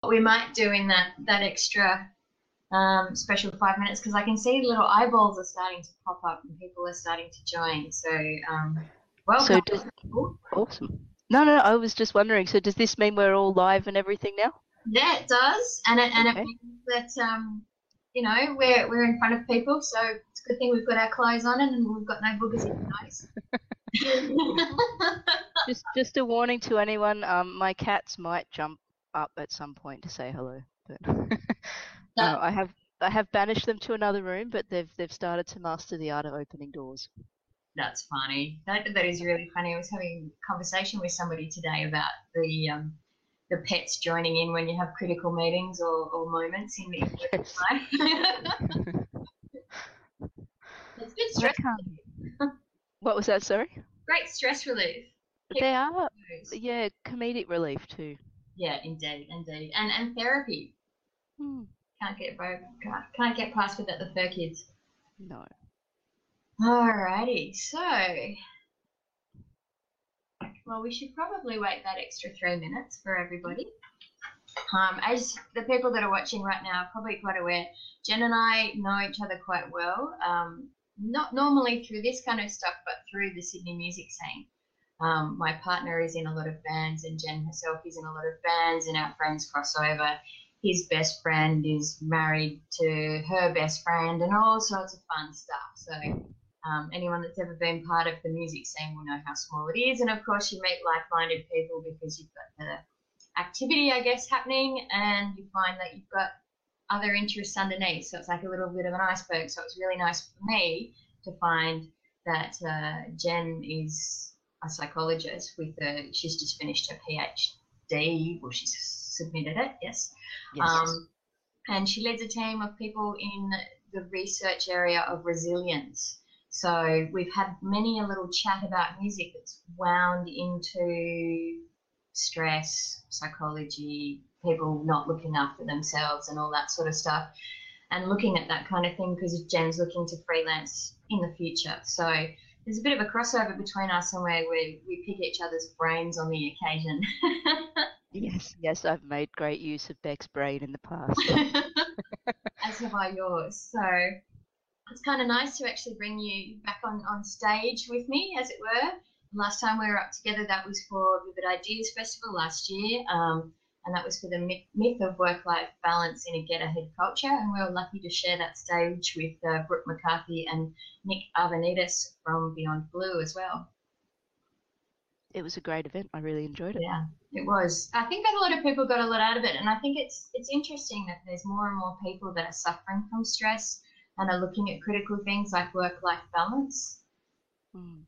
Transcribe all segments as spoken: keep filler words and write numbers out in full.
we might do in that that extra um, special five minutes because I can see little eyeballs are starting to pop up and people are starting to join. So um, welcome. So does awesome. No, no, no, I was just wondering. So does this mean we're all live and everything now? Yeah, it does, and it and it Okay. means that um, you know we're we're in front of people, so it's a good thing we've got our clothes on and we've got no boogers in Yeah. our nose. Just just a warning to anyone. Um, my cats might jump up at some point to say hello, but uh, That I have I have banished them to another room, but they've they've started to master the art of opening doors. that's funny. That that is really funny. I was having a conversation with somebody today about the um, the pets joining in when you have critical meetings or, or moments in, in Yes. working life. It's good Like stress um, relief. what was that? Sorry. Great stress relief. Keep They are, those. yeah, comedic relief too. Yeah, indeed, indeed, and and therapy. Hmm. Can't get broke. Can't, can't get past without the fur kids. No. Alrighty, so well, we should probably wait that extra three minutes for everybody. Um, as the people that are watching right now are probably quite aware, Jen and I know each other quite well. Um, not normally through this kind of stuff, but through the Sydney music scene. Um, my partner is in a lot of bands, and Jen herself is in a lot of bands, and our friends cross over. His best friend is married to her best friend, and all sorts of fun stuff. So, um, anyone that's ever been part of the music scene will know how small it is. And of course, you meet like minded people because you've got the activity, I guess, happening, and you find that you've got other interests underneath. So, it's like a little bit of an iceberg. So, it's really nice for me to find that uh, Jen is a psychologist with a, she's just finished her PhD, well, she's submitted it, yes. Yes. Um, and she leads a team of people in the research area of resilience. So we've had many a little chat about music that's wound into stress, psychology, people not looking after themselves and all that sort of stuff, and looking at that kind of thing because Jen's looking to freelance in the future. So there's a bit of a crossover between us and where we, we pick each other's brains on the occasion. Yes, yes, I've made great use of Beck's brain in the past. As have I yours. So it's kind of nice to actually bring you back on, on stage with me, as it were. Last time we were up together, that was for Vivid Ideas Festival last year. Um, and that was for the myth, myth of work-life balance in a get-ahead culture. And we were lucky to share that stage with uh, Brooke McCarthy and Nick Arvanitis from Beyond Blue as well. It was a great event. I really enjoyed it. Yeah, it was. I think that a lot of people got a lot out of it, and I think it's it's interesting that there's more and more people that are suffering from stress and are looking at critical things like work-life balance. Mm.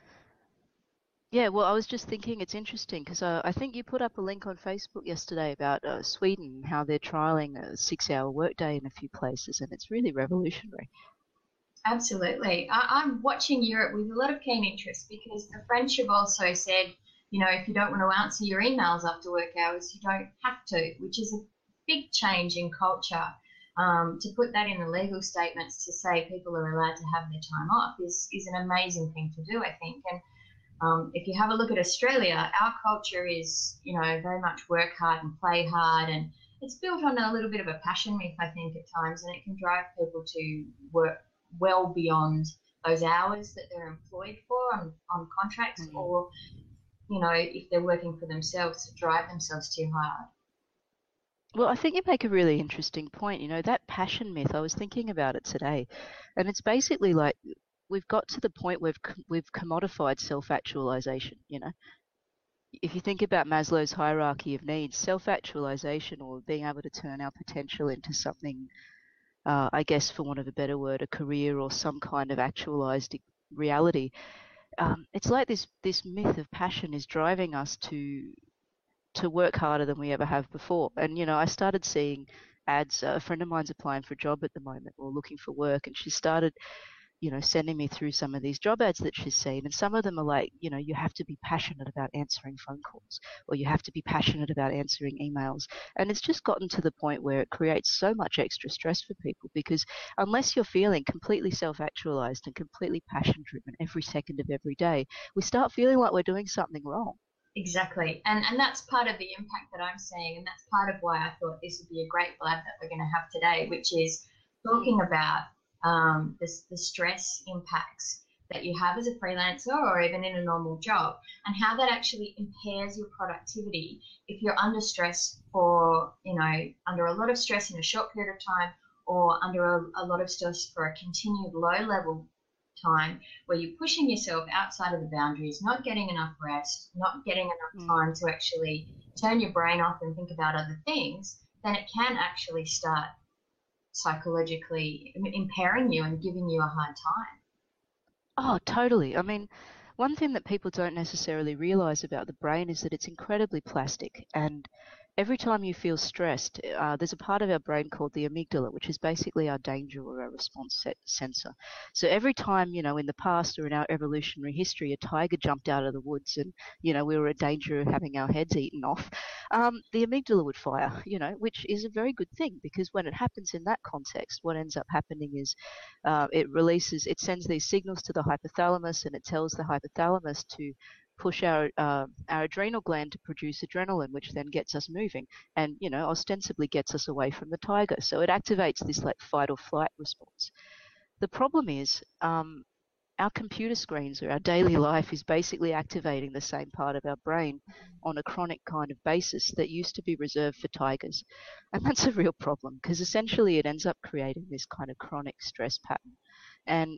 Yeah, well, I was just thinking it's interesting because uh, I think you put up a link on Facebook yesterday about uh, Sweden, how they're trialing a six-hour workday in a few places, and it's really revolutionary. Absolutely. I, I'm watching Europe with a lot of keen interest because the French have also said, you know, if you don't want to answer your emails after work hours, you don't have to, which is a big change in culture. Um, to put that in the legal statements to say people are allowed to have their time off is, is an amazing thing to do, I think. And um, if you have a look at Australia, our culture is, you know, very much work hard and play hard, and it's built on a little bit of a passion myth, I think, at times, and it can drive people to work well beyond those hours that they're employed for on, on contracts, Mm. or, you know, if they're working for themselves, to drive themselves too hard. Well, I think you make a really interesting point. You know, that passion myth, I was thinking about it today, and it's basically like we've got to the point where we've, com- we've commodified self-actualization, you know. If you think about Maslow's hierarchy of needs, self-actualization or being able to turn our potential into something, uh, I guess, for want of a better word, a career or some kind of actualized e- reality, um, it's like this this myth of passion is driving us to to work harder than we ever have before. And you know, I started seeing ads. Uh, a friend of mine's applying for a job at the moment or looking for work, and she started, you know, sending me through some of these job ads that she's seen. And some of them are like, you know, you have to be passionate about answering phone calls or you have to be passionate about answering emails. And it's just gotten to the point where it creates so much extra stress for people because unless you're feeling completely self actualized and completely passion driven every second of every day, we start feeling like we're doing something wrong. Exactly. And and that's part of the impact that I'm seeing, and that's part of why I thought this would be a great blab that we're going to have today, which is talking Mm. about um, the, the stress impacts that you have as a freelancer or even in a normal job, and how that actually impairs your productivity if you're under stress for, you know, under a lot of stress in a short period of time, or under a, a lot of stress for a continued low level time where you're pushing yourself outside of the boundaries, not getting enough rest, not getting enough Mm. time to actually turn your brain off and think about other things, then it can actually start psychologically impairing you and giving you a hard time. Oh, totally. I mean, one thing that people don't necessarily realize about the brain is that it's incredibly plastic. And every time you feel stressed, uh, there's a part of our brain called the amygdala, which is basically our danger or our response set sensor. So every time, you know, in the past or in our evolutionary history, a tiger jumped out of the woods and, you know, we were in danger of having our heads eaten off, um, the amygdala would fire, you know, which is a very good thing, because when it happens in that context, what ends up happening is uh, it releases, it sends these signals to the hypothalamus, and it tells the hypothalamus to push our uh, our adrenal gland to produce adrenaline, which then gets us moving, and you know ostensibly gets us away from the tiger. So it activates this like fight or flight response. The problem is um, our computer screens or our daily life is basically activating the same part of our brain on a chronic kind of basis that used to be reserved for tigers. And that's a real problem, because essentially it ends up creating this kind of chronic stress pattern. And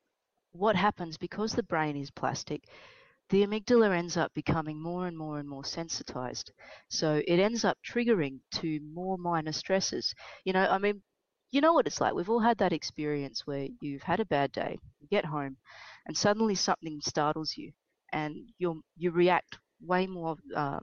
what happens, because the brain is plastic, the amygdala ends up becoming more and more and more sensitized. So it ends up triggering to more minor stresses. You know, I mean, you know what it's like. We've all had that experience where you've had a bad day, you get home, and suddenly something startles you, and you you react way more. Um,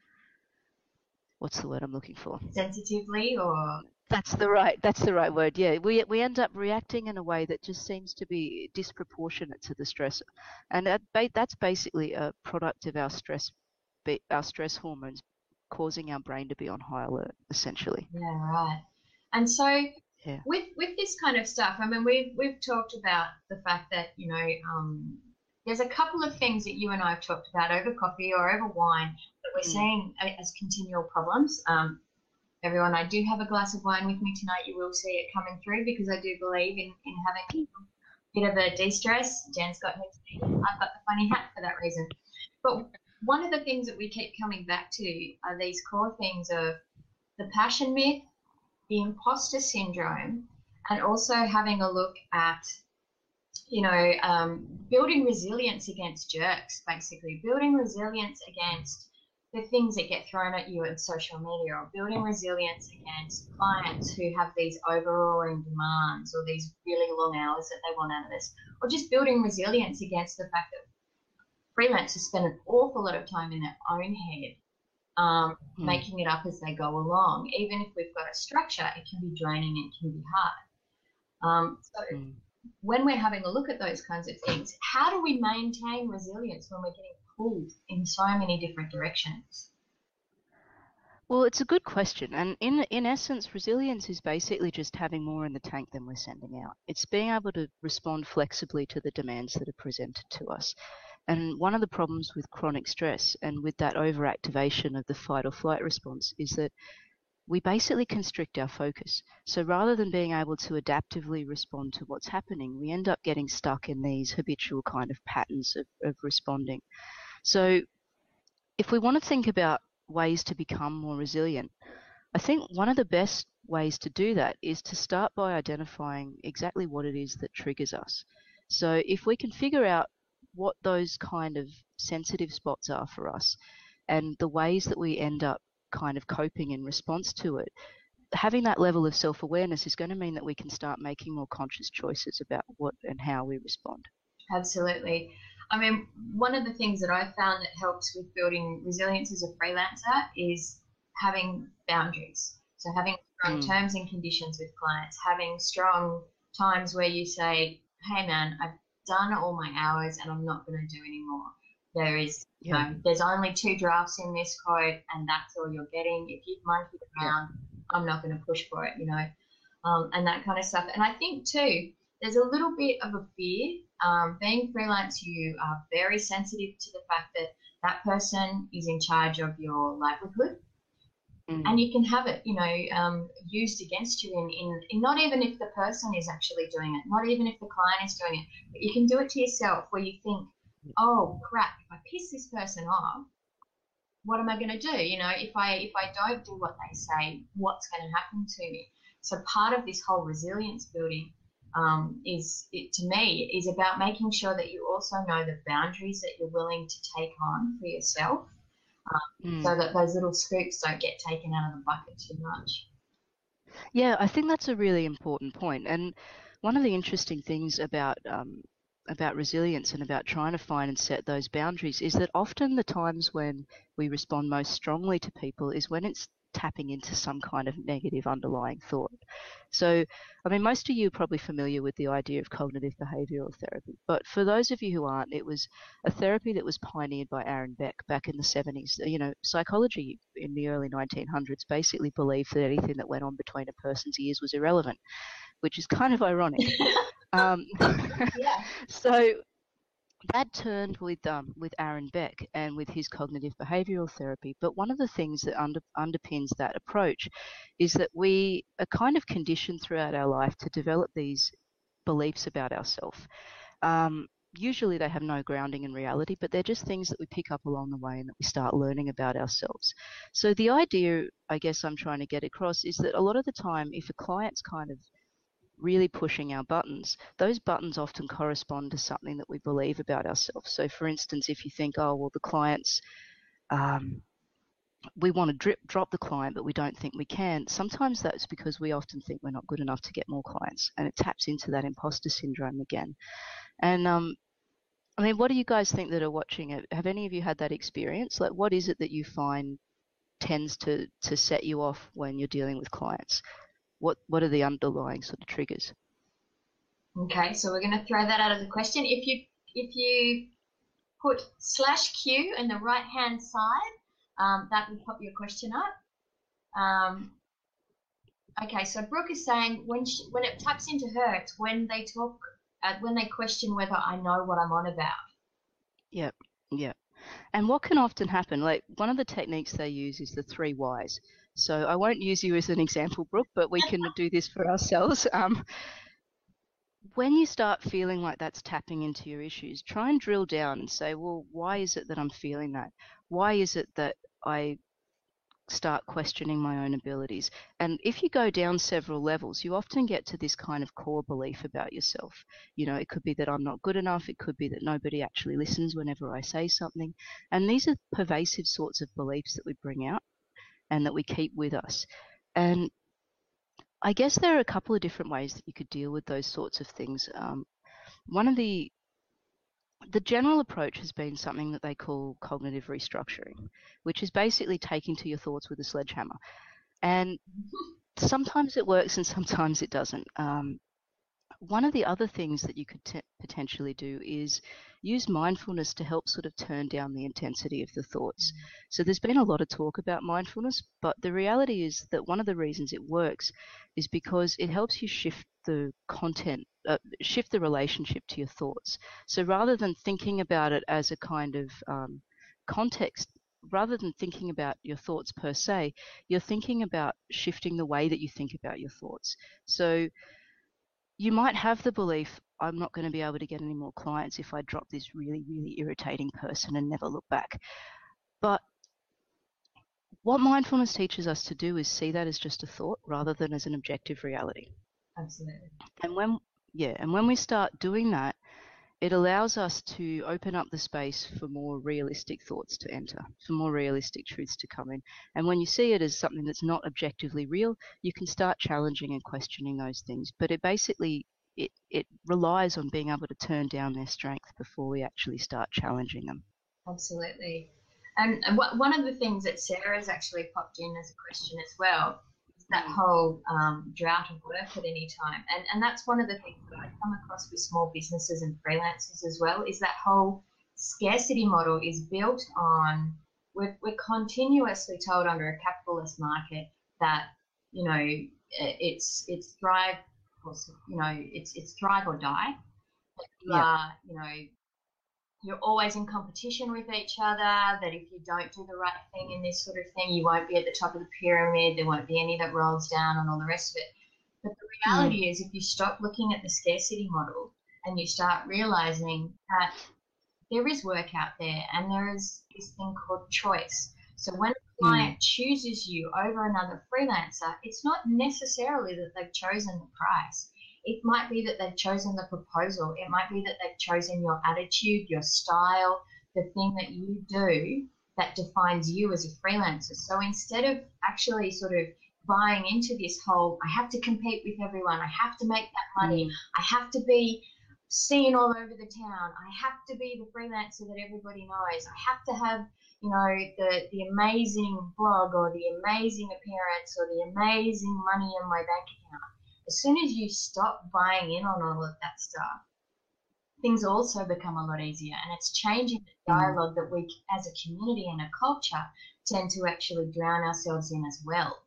what's the word I'm looking for? Sensitively, or That's the right. That's the right word. Yeah, we we end up reacting in a way that just seems to be disproportionate to the stressor, and that ba- that's basically a product of our stress, our stress hormones, causing our brain to be on high alert, essentially. yeah, right. And so Yeah. with with this kind of stuff, I mean, we've we've talked about the fact that, you know, um, there's a couple of things that you and I have talked about over coffee or over wine that we're Mm. seeing as continual problems. Um, everyone, I do have a glass of wine with me tonight. You will see it coming through because I do believe in, in having a bit of a de-stress. Jen's got her tea. I've got the funny hat for that reason. But one of the things that we keep coming back to are these core things of the passion myth, the imposter syndrome, and also having a look at, you know, um, building resilience against jerks, basically building resilience against the things that get thrown at you on social media, or building resilience against clients who have these overawing demands or these really long hours that they want out of us, or just building resilience against the fact that freelancers spend an awful lot of time in their own head, um, Mm. making it up as they go along. Even if we've got a structure, it can be draining and it can be hard. Um, so Mm. when we're having a look at those kinds of things, how do we maintain resilience when we're getting pulled in so many different directions? Well, it's a good question, and in in essence, resilience is basically just having more in the tank than we're sending out. It's being able to respond flexibly to the demands that are presented to us. And one of the problems with chronic stress and with that overactivation of the fight or flight response is that we basically constrict our focus. So rather than being able to adaptively respond to what's happening, we end up getting stuck in these habitual kind of patterns of, of responding. So if we want to think about ways to become more resilient, I think one of the best ways to do that is to start by identifying exactly what it is that triggers us. So if we can figure out what those kind of sensitive spots are for us and the ways that we end up kind of coping in response to it, having that level of self-awareness is going to mean that we can start making more conscious choices about what and how we respond. Absolutely. I mean, one of the things that I've found that helps with building resilience as a freelancer is having boundaries. So having strong Mm. terms and conditions with clients, having strong times where you say, hey man, I've done all my hours and I'm not going to do any more. There is, you Yeah. know, there's only two drafts in this quote and that's all you're getting. If you've monkeyed Yeah. around, I'm not going to push for it, you know, um, and that kind of stuff. And I think too, there's a little bit of a fear. Um, being freelance, you are very sensitive to the fact that That person is in charge of your livelihood. Mm. And you can have it, you know, um, used against you in, in, in not even if the person is actually doing it, not even if the client is doing it, but you can do it to yourself where you think, oh crap, if I piss this person off, what am I going to do? You know, if I if I don't do what they say, what's going to happen to me? So part of this whole resilience building um, is, it, to me, is about making sure that you also know the boundaries that you're willing to take on for yourself. Um, Mm. so that those little scoops don't get taken out of the bucket too much. Yeah, I think that's a really important point. And one of the interesting things about um, about resilience and about trying to find and set those boundaries is that often the times when we respond most strongly to people is when it's tapping into some kind of negative underlying thought. So, I mean, most of you are probably familiar with the idea of cognitive behavioral therapy, but for those of you who aren't, it was a therapy that was pioneered by Aaron Beck back in the seventies. You know, psychology in the early nineteen hundreds basically believed that anything that went on between a person's ears was irrelevant, which is kind of ironic. um, Yeah. so that turned with um, with Aaron Beck and with his cognitive behavioral therapy. But one of the things that under, underpins that approach is that we are kind of conditioned throughout our life to develop these beliefs about ourselves. Um, usually they have no grounding in reality, but they're just things that we pick up along the way and that we start learning about ourselves. So the idea, I guess I'm trying to get across, is that a lot of the time, if a client's kind of really pushing our buttons, those buttons often correspond to something that we believe about ourselves. So for instance, if you think, oh, well, the client's, um, we want to drip, drop the client, but we don't think we can. Sometimes that's because we often think we're not good enough to get more clients, and it taps into that imposter syndrome again. And um, I mean, what do you guys think that are watching it? Have any of you had that experience? Like, what is it that you find tends to, to set you off when you're dealing with clients? What what are the underlying sort of triggers? Okay, so we're going to throw that out of the question. If you if you put slash Q in the right hand side, um, that will pop your question up. Um, okay, so Brooke is saying when she, when it taps into her, it's when they talk, uh, when they question whether I know what I'm on about. Yep, yep. And what can often happen, like one of the techniques they use is the three whys. So I won't use you as an example, Brooke, but we can do this for ourselves. Um, when you start feeling like that's tapping into your issues, try and drill down and say, well, why is it that I'm feeling that? Why is it that I start questioning my own abilities? And if you go down several levels, you often get to this kind of core belief about yourself. You know, it could be that I'm not good enough. It could be that nobody actually listens whenever I say something. And these are pervasive sorts of beliefs that we bring out and that we keep with us. And I guess there are a couple of different ways that you could deal with those sorts of things. Um, one of the the general approach has been something that they call cognitive restructuring, which is basically taking to your thoughts with a sledgehammer. And sometimes it works and sometimes it doesn't. Um, one of the other things that you could t- potentially do is use mindfulness to help sort of turn down the intensity of the thoughts. So there's been a lot of talk about mindfulness, but the reality is that one of the reasons it works is because it helps you shift the content, uh, shift the relationship to your thoughts. So rather than thinking about it as a kind of um, context, rather than thinking about your thoughts per se, you're thinking about shifting the way that you think about your thoughts. So you might have the belief, I'm not going to be able to get any more clients if I drop this really, really irritating person and never look back. But what mindfulness teaches us to do is see that as just a thought rather than as an objective reality. Absolutely. And when, yeah, and when we start doing that, it allows us to open up the space for more realistic thoughts to enter, for more realistic truths to come in. And when you see it as something that's not objectively real, you can start challenging and questioning those things. But it basically, it, it relies on being able to turn down their strength before we actually start challenging them. Absolutely. And, and what, one of the things that Sarah's actually popped in as a question as well is that Mm. whole um, drought of work at any time. And, and that's one of the things that I come across with small businesses and freelancers as well, is that whole scarcity model is built on, we're, we're continuously told under a capitalist market that, you know, it's, it's thrive, you know, it's, it's thrive or die. That you Yeah. are, you know, you're always in competition with each other, that if you don't do the right thing in this sort of thing, you won't be at the top of the pyramid, there won't be any that rolls down and all the rest of it. But the Mm. reality is if you stop looking at the scarcity model and you start realizing that there is work out there and there is this thing called choice. So when a Mm. client chooses you over another freelancer, it's not necessarily that they've chosen the price. It might be that they've chosen the proposal. It might be that they've chosen your attitude, your style, the thing that you do that defines you as a freelancer. So instead of actually sort of buying into this whole, I have to compete with everyone, I have to make that money, Mm. I have to be seen all over the town, I have to be the freelancer that everybody knows, I have to have, you know, the, the amazing blog or the amazing appearance or the amazing money in my bank account. As soon as you stop buying in on all of that stuff, things also become a lot easier. And it's changing the Mm. dialogue that we, as a community and a culture, tend to actually drown ourselves in as well.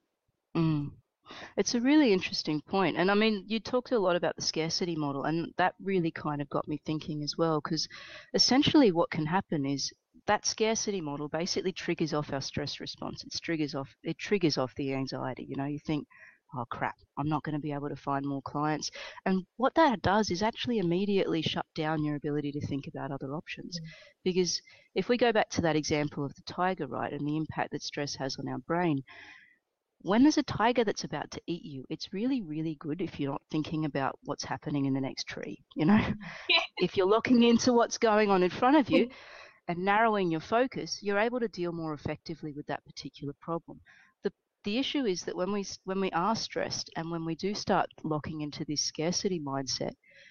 Mm. It's a really interesting point. And I mean, you talked a lot about the scarcity model, and that really kind of got me thinking as well, because essentially what can happen is that scarcity model basically triggers off our stress response. It triggers off it triggers off the anxiety. You know, you think, oh crap, I'm not going to be able to find more clients. And what that does is actually immediately shut down your ability to think about other options. Mm. Because if we go back to that example of the tiger, right, and the impact that stress has on our brain, when there's a tiger that's about to eat you, it's really, really good if you're not thinking about what's happening in the next tree. You know, Yeah. if you're locking into what's going on in front of you and narrowing your focus, you're able to deal more effectively with that particular problem. The the issue is that when we when we are stressed and when we do start locking into this scarcity mindset,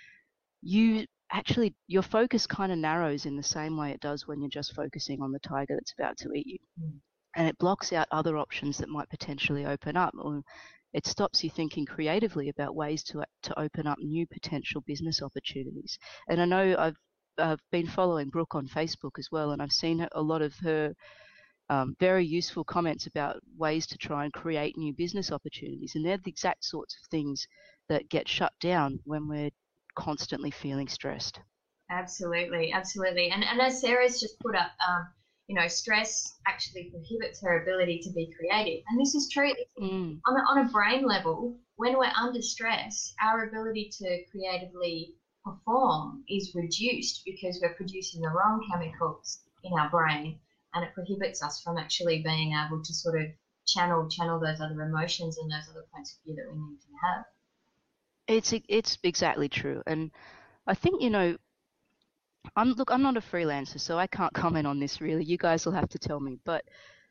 you actually your focus kind of narrows in the same way it does when you're just focusing on the tiger that's about to eat you. Mm. And it blocks out other options that might potentially open up, or it stops you thinking creatively about ways to to open up new potential business opportunities. And I know I've I've been following Brooke on Facebook as well, and I've seen a lot of her um, very useful comments about ways to try and create new business opportunities. And they're the exact sorts of things that get shut down when we're constantly feeling stressed. Absolutely, absolutely. And and as Sarah's just put up, um, you know, stress actually prohibits her ability to be creative. And this is true. Mm, On a, on a brain level, when we're under stress, our ability to creatively perform is reduced because we're producing the wrong chemicals in our brain, and it prohibits us from actually being able to sort of channel channel those other emotions and those other points of view that we need to have. it's it's exactly true, and I think you know I'm look, I'm not a freelancer, so I can't comment on this really. You guys will have to tell me. But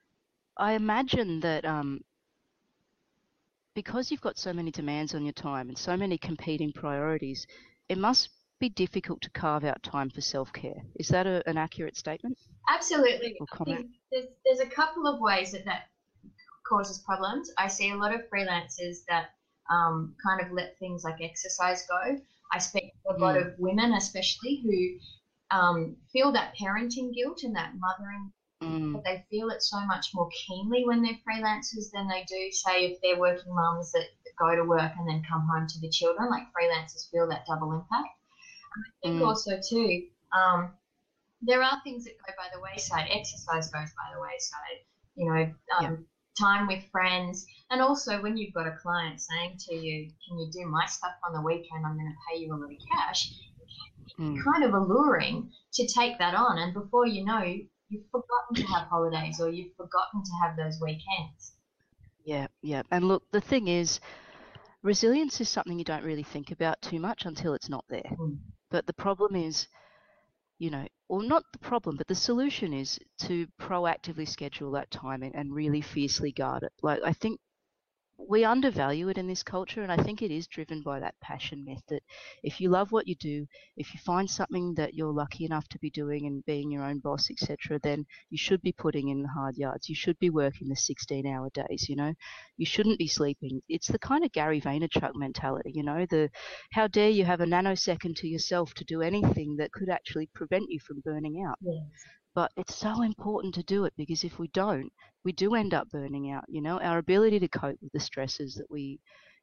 I imagine that um, because you've got so many demands on your time and so many competing priorities, it must be difficult to carve out time for self-care. Is that a, an accurate statement Absolutely. or I comment? think there's, there's a couple of ways that that causes problems. I see a lot of freelancers that um, kind of let things like exercise go. I speak to a lot Mm, of women, especially, who um, feel that parenting guilt and that mothering, mm, but they feel it so much more keenly when they're freelancers than they do, say, if they're working mums that go to work and then come home to the children. Like freelancers feel that double impact. I think mm, also, too, um, there are things that go by the wayside. Exercise goes by the wayside. You know, yeah. um, time with friends, and also when you've got a client saying to you, "Can you do my stuff on the weekend? I'm going to pay you a little cash." Mm, Kind of alluring to take that on, and before you know, you've forgotten to have holidays or you've forgotten to have those weekends. yeah, yeah. And look, the thing is, resilience is something you don't really think about too much until it's not there. Mm. But the problem is, you know, or not the problem, but the solution is to proactively schedule that time and, and really fiercely guard it. Like, I think we undervalue it in this culture, and I think it is driven by that passion myth that if you love what you do, if you find something that you're lucky enough to be doing and being your own boss, et cetera, then you should be putting in the hard yards. You should be working the sixteen-hour days. You know, you shouldn't be sleeping. It's the kind of Gary Vaynerchuk mentality. You know, the how dare you have a nanosecond to yourself to do anything that could actually prevent you from burning out. Yes. But it's so important to do it because if we don't, we do end up burning out. You know, our ability to cope with the stresses that we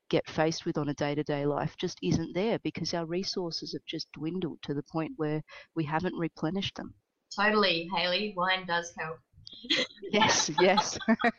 get faced with on a day-to-day life just isn't there because our resources have just dwindled to the point where we haven't replenished them. Totally, Hayley. Wine does help. Yes, yes.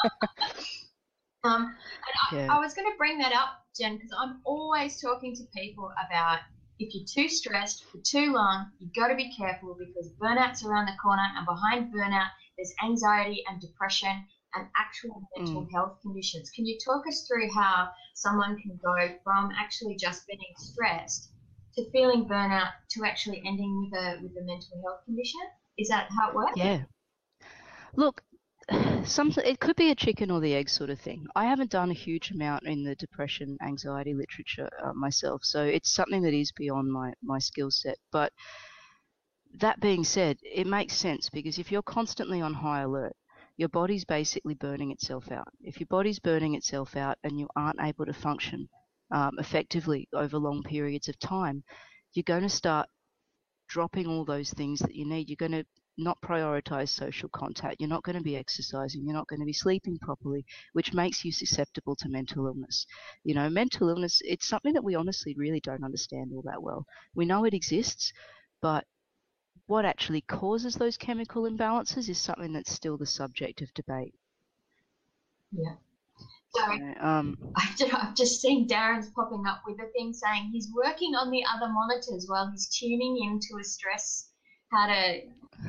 um, and I, yeah. I was going to bring that up, Jen, because I'm always talking to people about if you're too stressed for too long, you've got to be careful because burnout's around the corner, and behind burnout, there's anxiety and depression and actual mental Mm. health conditions. Can you talk us through how someone can go from actually just being stressed to feeling burnout to actually ending with a with a mental health condition? Is that how it works? Yeah. Look, some it could be a chicken or the egg sort of thing. I haven't done a huge amount in the depression, anxiety literature uh, myself, so it's something that is beyond my my skill set. But that being said, it makes sense because if you're constantly on high alert, your body's basically burning itself out. If your body's burning itself out and you aren't able to function um, effectively over long periods of time, you're going to start dropping all those things that you need. You're going to not prioritize social contact. You're not going to be exercising. You're not going to be sleeping properly, which makes you susceptible to mental illness. You know, mental illness, it's something that we honestly really don't understand all that well. We know it exists, but what actually causes those chemical imbalances is something that's still the subject of debate. Yeah. So You know, um, I've just, I've just seen Darren's popping up with a thing saying he's working on the other monitors while he's tuning into a stress, how to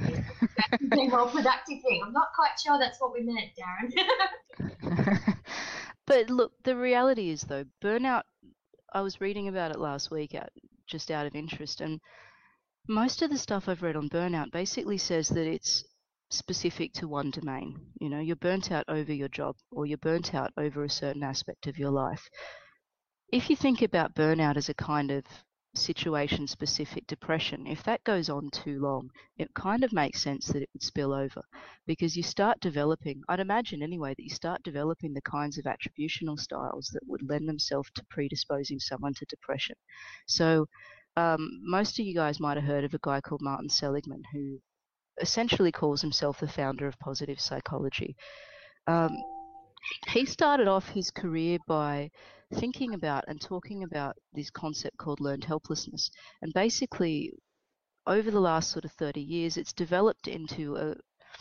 be more productive thing. I'm not quite sure that's what we meant, Darren. but look, the reality is though, burnout, I was reading about it last week out, just out of interest, and most of the stuff I've read on burnout basically says that it's specific to one domain. You know, you're burnt out over your job or you're burnt out over a certain aspect of your life. If you think about burnout as a kind of situation specific depression, if that goes on too long, it kind of makes sense that it would spill over because you start developing, I'd imagine anyway, that you start developing the kinds of attributional styles that would lend themselves to predisposing someone to depression. So um, most of you guys might have heard of a guy called Martin Seligman who essentially calls himself the founder of positive psychology. Um, he started off his career by thinking about and talking about this concept called learned helplessness. And basically, over the last sort of thirty years, it's developed into a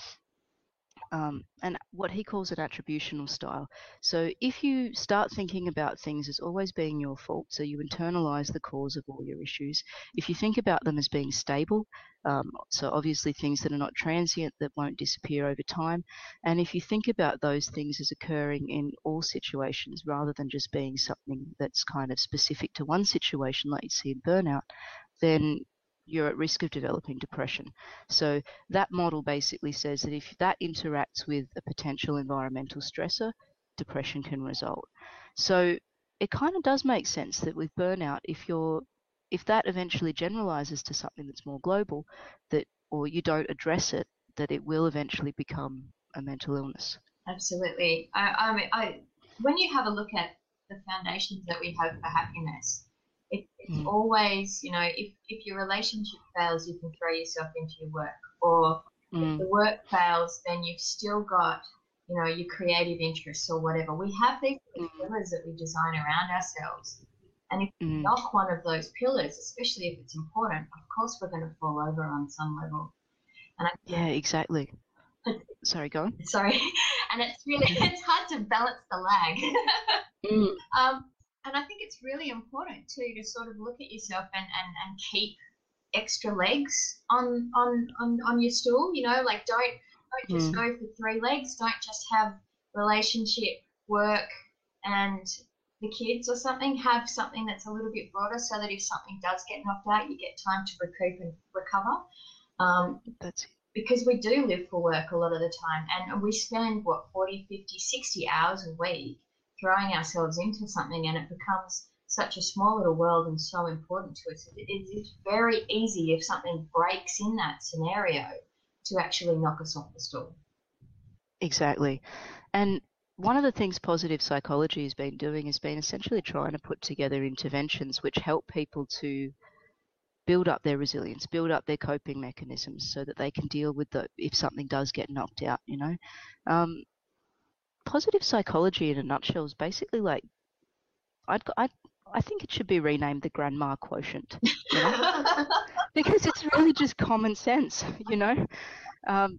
um, and what he calls an attributional style. So if you start thinking about things as always being your fault, so you internalize the cause of all your issues, if you think about them as being stable, um, so obviously things that are not transient, that won't disappear over time, and if you think about those things as occurring in all situations rather than just being something that's kind of specific to one situation like you see in burnout, then you're at risk of developing depression. So that model basically says that if that interacts with a potential environmental stressor, depression can result. So it kind of does make sense that with burnout, if you're if that eventually generalizes to something that's more global, that or you don't address it, that it will eventually become a mental illness. Absolutely. I, I mean, I when you have a look at the foundations that we have for happiness, it, it's Mm. always, you know, if, if your relationship fails, you can throw yourself into your work. Or if Mm. the work fails, then you've still got, you know, your creative interests or whatever. We have these Mm. pillars that we design around ourselves. And if you Mm. knock one of those pillars, especially if it's important, of course we're going to fall over on some level. And I, Yeah, exactly. Sorry, go on. sorry. And it's really, it's hard to balance the lag. Mm. Um, and I think it's really important too to sort of look at yourself and, and, and keep extra legs on, on, on, on your stool, you know, like don't don't just Mm. go for three legs, don't just have relationship, work and the kids or something, have something that's a little bit broader so that if something does get knocked out, you get time to recoup and recover. Um, That's it. because we do live for work a lot of the time and we spend what forty, fifty, sixty hours a week throwing ourselves into something and it becomes such a small little world and so important to us. It, it, it's very easy if something breaks in that scenario to actually knock us off the stool. Exactly. And one of the things positive psychology has been doing has been essentially trying to put together interventions which help people to build up their resilience, build up their coping mechanisms so that they can deal with the if something does get knocked out, you know. Um, positive psychology in a nutshell is basically like I'd, I, I think it should be renamed the grandma quotient, you know, because it's really just common sense, you know. Um,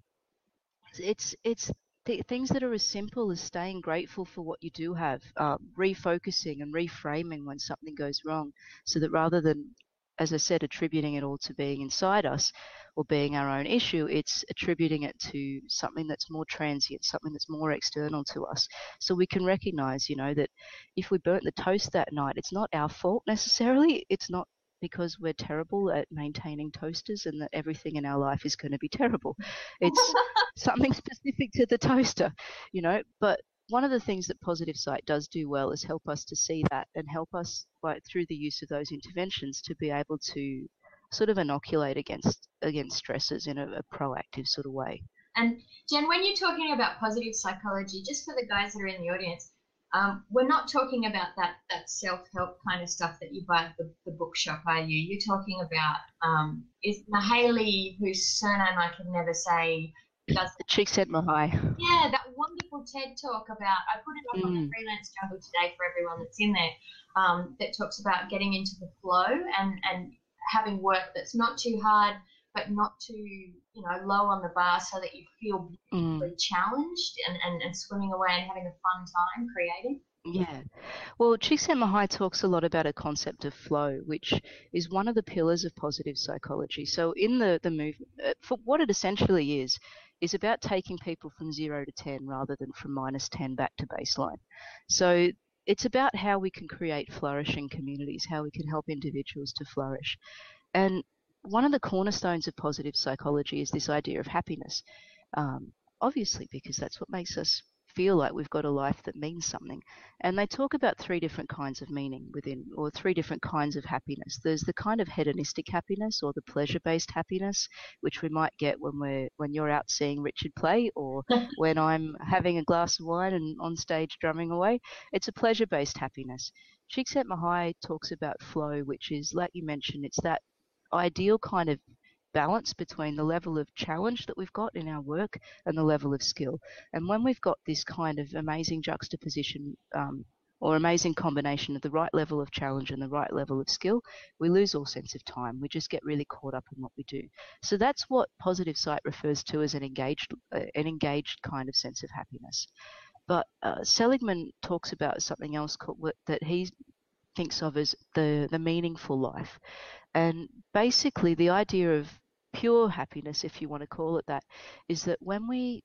it's it's th- things that are as simple as staying grateful for what you do have, um, refocusing and reframing when something goes wrong, so that rather than, as I said, attributing it all to being inside us or being our own issue, it's attributing it to something that's more transient, something that's more external to us. So we can recognize, you know, that if we burnt the toast that night, it's not our fault necessarily. It's not because we're terrible at maintaining toasters and that everything in our life is going to be terrible. It's something specific to the toaster, you know. But one of the things that Positive Sight does do well is help us to see that and help us, by, through the use of those interventions, to be able to sort of inoculate against against stresses in a, a proactive sort of way. And Jen, when you're talking about positive psychology, just for the guys that are in the audience, um, we're not talking about that that self-help kind of stuff that you buy at the, the bookshop, are you? You're talking about um, is Mahaley, whose surname I can never say, does the Csikszentmihalyi. Yeah, that wonderful TED talk about, I put it up mm. on the Freelance Jungle today for everyone that's in there, um, that talks about getting into the flow and, and having work that's not too hard, but not too, you know, low on the bar, so that you feel beautifully mm. challenged and, and, and swimming away and having a fun time creating. Yeah. Well, Csikszentmihalyi talks a lot about a concept of flow, which is one of the pillars of positive psychology. So in the, the movement, for what it essentially is, is about taking people from zero to ten rather than from minus ten back to baseline. So it's about how we can create flourishing communities, how we can help individuals to flourish. And one of the cornerstones of positive psychology is this idea of happiness, um, obviously, because that's what makes us feel like we've got a life that means something. And they talk about three different kinds of meaning within, or three different kinds of happiness. There's the kind of hedonistic happiness, or the pleasure-based happiness, which we might get when we're when you're out seeing Richard play, or when I'm having a glass of wine and on stage drumming away. It's a pleasure-based happiness. Csikszentmihalyi talks about flow, which is, like you mentioned, it's that ideal kind of balance between the level of challenge that we've got in our work and the level of skill. And when we've got this kind of amazing juxtaposition um, or amazing combination of the right level of challenge and the right level of skill, we lose all sense of time. We just get really caught up in what we do. So that's what Positive Sight refers to as an engaged, uh, an engaged kind of sense of happiness. But uh, Seligman talks about something else called, that he thinks of as the, the meaningful life. And basically the idea of pure happiness, if you want to call it that, is that when we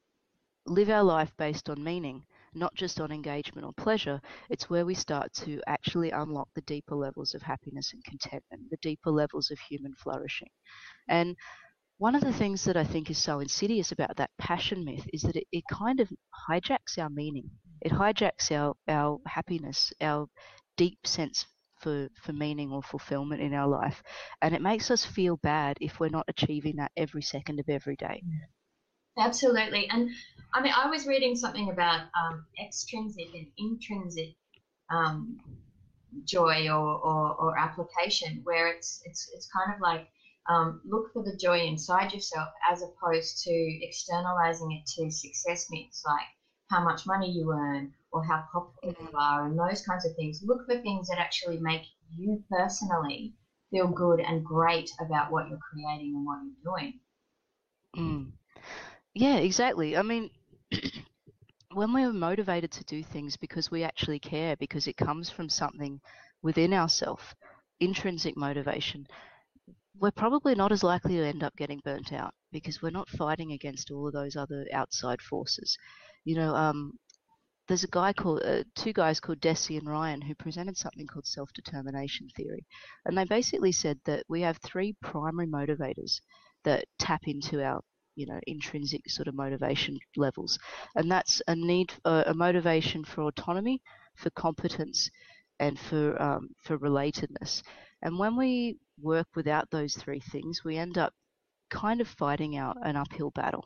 live our life based on meaning, not just on engagement or pleasure, it's where we start to actually unlock the deeper levels of happiness and contentment, the deeper levels of human flourishing. And one of the things that I think is so insidious about that passion myth is that it, it kind of hijacks our meaning. It hijacks our, our happiness, our deep sense for, for meaning or fulfillment in our life. And it makes us feel bad if we're not achieving that every second of every day. Absolutely. And I mean, I was reading something about um, extrinsic and intrinsic um, joy or, or, or application, where it's, it's, it's kind of like, um, look for the joy inside yourself, as opposed to externalizing it to success myths like how much money you earn or how popular you are and those kinds of things. Look for things that actually make you personally feel good and great about what you're creating and what you're doing. Mm. Yeah, exactly. I mean, when we're motivated to do things because we actually care, because it comes from something within ourselves, intrinsic motivation, we're probably not as likely to end up getting burnt out because we're not fighting against all of those other outside forces. You know, um, there's a guy called, uh, two guys called Deci and Ryan who presented something called self-determination theory. And they basically said that we have three primary motivators that tap into our, you know, intrinsic sort of motivation levels. And that's a need, uh, a motivation for autonomy, for competence, and for um, for relatedness. And when we work without those three things, we end up kind of fighting out an uphill battle.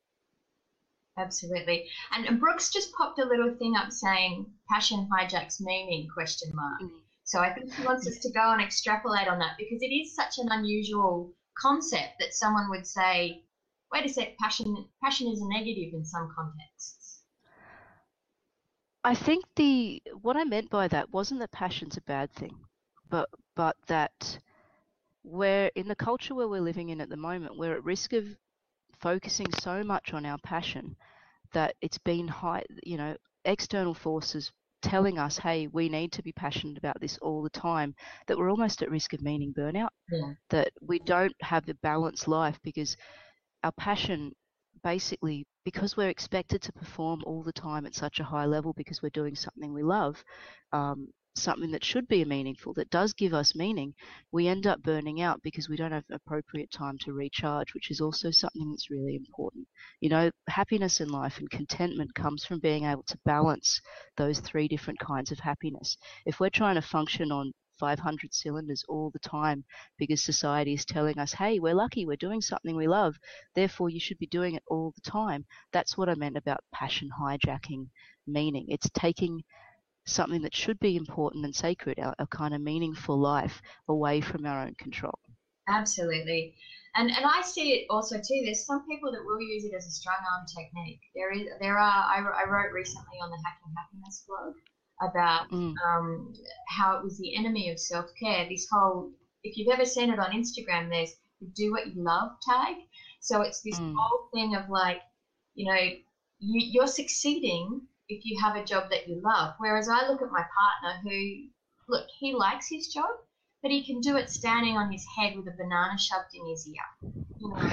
Absolutely. And Brooks just popped a little thing up saying passion hijacks meaning, question mark. Mm. So I think she wants us to go and extrapolate on that, because it is such an unusual concept that someone would say, wait a sec, passion passion is a negative in some contexts. I think the what I meant by that wasn't that passion's a bad thing, but but that we're in the culture where we're living in at the moment, we're at risk of focusing so much on our passion that it's been high, you know, external forces telling us, hey, we need to be passionate about this all the time, that we're almost at risk of meaning burnout, Yeah. that we don't have a balanced life because our passion basically, because we're expected to perform all the time at such a high level because we're doing something we love, um, something that should be meaningful, that does give us meaning, we end up burning out because we don't have appropriate time to recharge, which is also something that's really important. You know, happiness in life and contentment comes from being able to balance those three different kinds of happiness. If we're trying to function on five hundred cylinders all the time because society is telling us, hey, we're lucky, we're doing something we love, therefore you should be doing it all the time. That's what I meant about passion hijacking meaning. It's taking something that should be important and sacred, our, our kind of meaningful life, away from our own control. Absolutely. And and I see it also too. There's some people that will use it as a strong arm technique. There is there are I, I wrote recently on the Hacking Happiness blog about Mm. um, how it was the enemy of self care. This whole, if you've ever seen it on Instagram, there's the do what you love tag. So it's this Mm. whole thing of like, you know, you, you're succeeding if you have a job that you love. Whereas I look at my partner who, look, he likes his job, but he can do it standing on his head with a banana shoved in his ear. You know,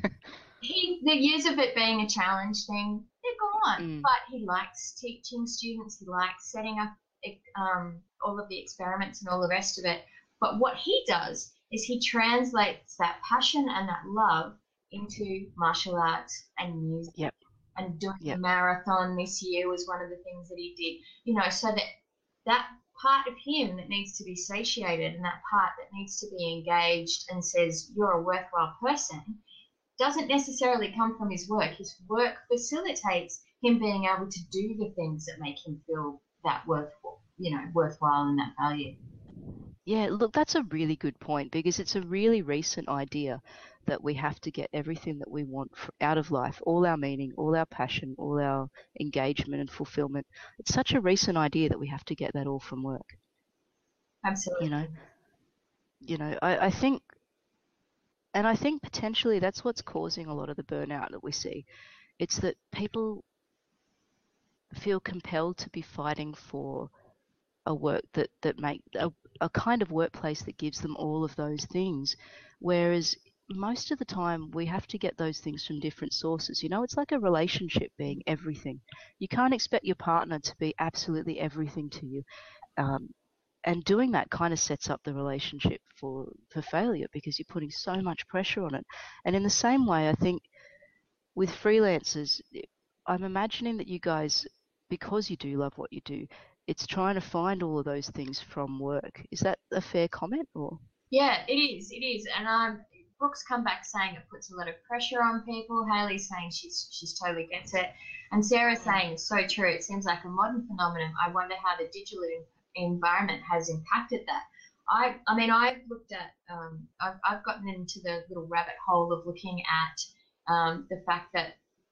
he the years of it being a challenge thing, they're gone. Mm. But he likes teaching students. He likes setting up um, all of the experiments and all the rest of it. But what he does is he translates that passion and that love into martial arts and music. Yep. And doing Yep. the marathon this year was one of the things that he did. You know, so that that part of him that needs to be satiated and that part that needs to be engaged and says you're a worthwhile person doesn't necessarily come from his work. His work facilitates him being able to do the things that make him feel that worthwhile, you know, worthwhile and that value. Yeah, look, that's a really good point because it's a really recent idea that we have to get everything that we want out of life, all our meaning, all our passion, all our engagement and fulfillment. It's such a recent idea that we have to get that all from work. Absolutely. You know, you know, I, I think, and I think potentially that's what's causing a lot of the burnout that we see. It's that people feel compelled to be fighting for a work that that make a, a kind of workplace that gives them all of those things, whereas most of the time we have to get those things from different sources. You know, it's like a relationship being everything. You can't expect your partner to be absolutely everything to you, um, and doing that kind of sets up the relationship for for failure because you're putting so much pressure on it. And in the same way, I think with freelancers, I'm imagining that you guys, because you do love what you do, it's trying to find all of those things from work. Is that a fair comment, or? Yeah, it is. It is. And um, Brooke's come back saying it puts a lot of pressure on people. Haley's saying she's she's totally gets it, and Sarah's saying it's so true. It seems like a modern phenomenon. I wonder how the digital environment has impacted that. I I mean I've looked at um, I've I've gotten into the little rabbit hole of looking at um, the fact that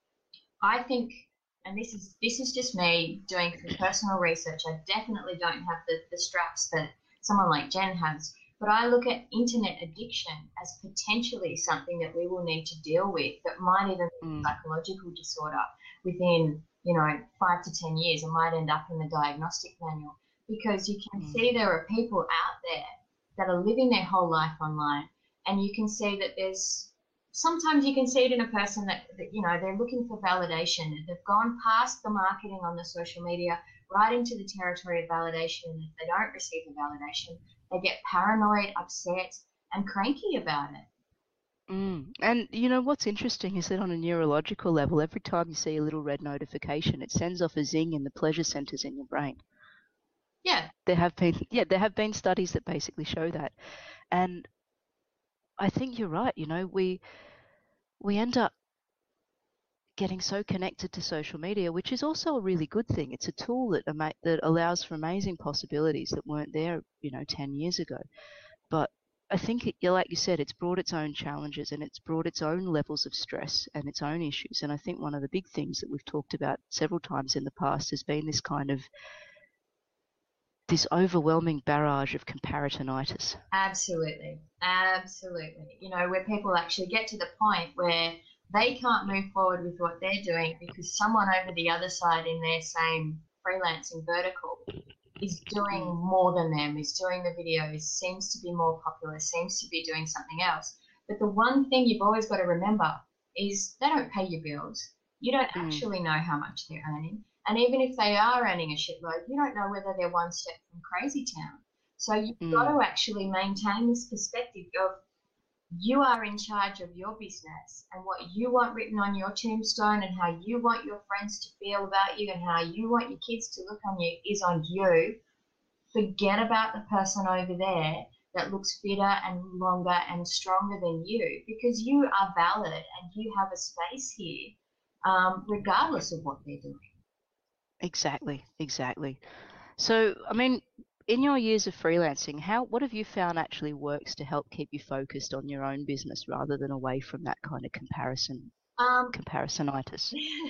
I think, and this is this is just me doing some personal research. I definitely don't have the, the straps that someone like Jen has, but I look at internet addiction as potentially something that we will need to deal with that might even be Mm. a psychological disorder within, you know, five to ten years. It might end up in the diagnostic manual because you can Mm. see there are people out there that are living their whole life online, and you can see that there's sometimes you can see it in a person that, that, you know, they're looking for validation. They've gone past the marketing on the social media right into the territory of validation. And if they don't receive the validation, they get paranoid, upset, and cranky about it. Mm. And you know what's interesting is that on a neurological level, every time you see a little red notification, it sends off a zing in the pleasure centers in your brain. Yeah. There have been, yeah, there have been studies that basically show that. And I think you're right. You know, we we end up getting so connected to social media, which is also a really good thing. It's a tool that that allows for amazing possibilities that weren't there, you know, ten years ago. But I think, it, yeah, like you said, it's brought its own challenges and it's brought its own levels of stress and its own issues. And I think one of the big things that we've talked about several times in the past has been this kind of this overwhelming barrage of comparisonitis. Absolutely. Absolutely. You know, where people actually get to the point where they can't move forward with what they're doing because someone over the other side in their same freelancing vertical is doing Mm. more than them, is doing the videos, seems to be more popular, seems to be doing something else. But the one thing you've always got to remember is they don't pay your bills. You don't Mm. actually know how much they're earning. And even if they are earning a shitload, you don't know whether they're one step from crazy town. So you've Mm. got to actually maintain this perspective of you are in charge of your business and what you want written on your tombstone and how you want your friends to feel about you and how you want your kids to look on you is on you. Forget about the person over there that looks fitter and longer and stronger than you, because you are valid and you have a space here, um, regardless of what they're doing. Exactly, exactly. So, I mean, in your years of freelancing, how what have you found actually works to help keep you focused on your own business rather than away from that kind of comparison Um, comparisonitis?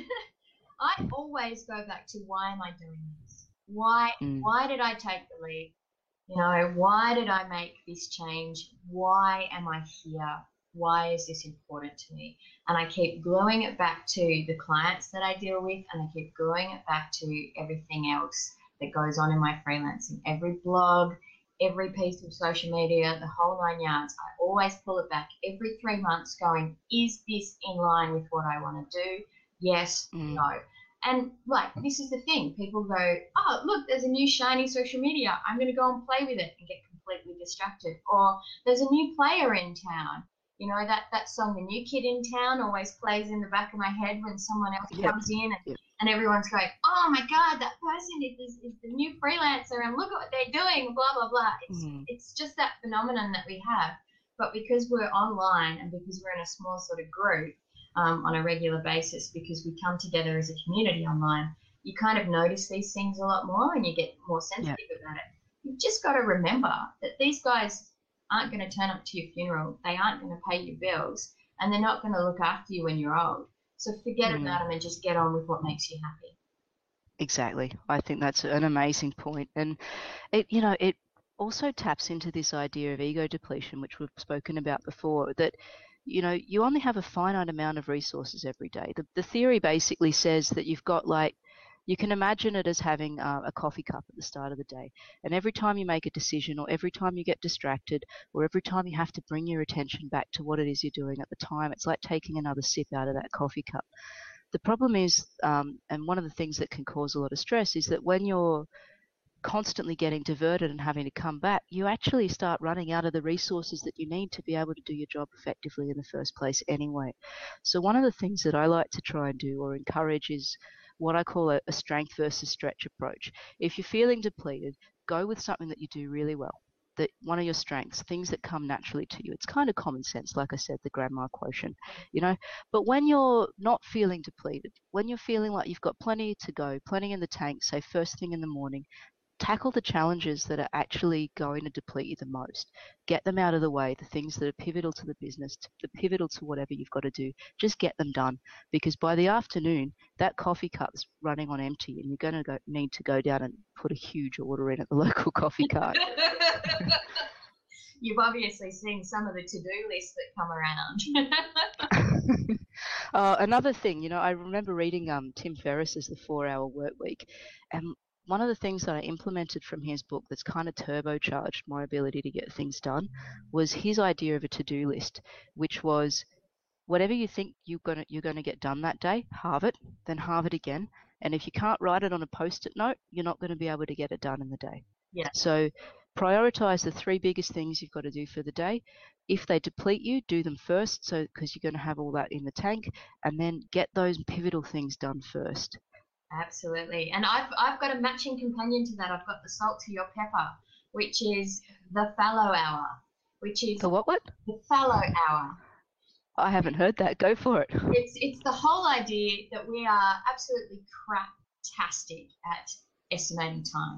I always go back to why am I doing this? Why Mm. why did I take the leap? You know, why did I make this change? Why am I here? Why is this important to me? And I keep gluing it back to the clients that I deal with, and I keep gluing it back to everything else that goes on in my freelancing. Every blog, every piece of social media, the whole nine yards. I always pull it back every three months going, is this in line with what I want to do? Yes, Mm. no. And like, this is the thing. People go, oh, look, there's a new shiny social media. I'm going to go and play with it and get completely distracted. Or there's a new player in town. You know, that, that song, The New Kid in Town, always plays in the back of my head when someone else Yep. comes in and, Yep. and everyone's going, oh my God, that person is, is the new freelancer and look at what they're doing, blah, blah, blah. It's, Mm. it's just that phenomenon that we have. But because we're online and because we're in a small sort of group, Um, on a regular basis, because we come together as a community online, you kind of notice these things a lot more and you get more sensitive Yep. about it. You've just got to remember that these guys aren't going to turn up to your funeral, they aren't going to pay your bills, and they're not going to look after you when you're old. So forget Mm. about them and just get on with what makes you happy. Exactly. I think that's an amazing point. And it, you know, it also taps into this idea of ego depletion, which we've spoken about before, that, you know, you only have a finite amount of resources every day. The, the theory basically says that you've got like, you can imagine it as having uh, a coffee cup at the start of the day. And every time you make a decision or every time you get distracted or every time you have to bring your attention back to what it is you're doing at the time, it's like taking another sip out of that coffee cup. The problem is, um, and one of the things that can cause a lot of stress is that when you're constantly getting diverted and having to come back, you actually start running out of the resources that you need to be able to do your job effectively in the first place anyway. So one of the things that I like to try and do or encourage is what I call a, a strength versus stretch approach. If you're feeling depleted, go with something that you do really well. That one of your strengths, things that come naturally to you. It's kind of common sense, like I said, the grandma quotient, you know. But when you're not feeling depleted, when you're feeling like you've got plenty to go, plenty in the tank, say first thing in the morning, tackle the challenges that are actually going to deplete you the most. Get them out of the way, the things that are pivotal to the business, the pivotal to whatever you've got to do. Just get them done, because by the afternoon, that coffee cup's running on empty, and you're going to go, need to go down and put a huge order in at the local coffee cart. You've obviously seen some of the to-do lists that come around. uh, another thing, you know, I remember reading um, Tim Ferriss's The Four-Hour Work Week, and one of the things that I implemented from his book that's kind of turbocharged my ability to get things done was his idea of a to-do list, which was whatever you think you're gonna you're gonna get done that day, halve it, then halve it again. And if you can't write it on a post-it note, you're not going to be able to get it done in the day. Yeah. So prioritize the three biggest things you've got to do for the day. If they deplete you, do them first, so because you're going to have all that in the tank, and then get those pivotal things done first. Absolutely. And I've I've got a matching companion to that. I've got the salt to your pepper, which is the fallow hour, which is The what what? the fallow hour. I haven't heard that. Go for it. It's it's the whole idea that we are absolutely craptastic at estimating time.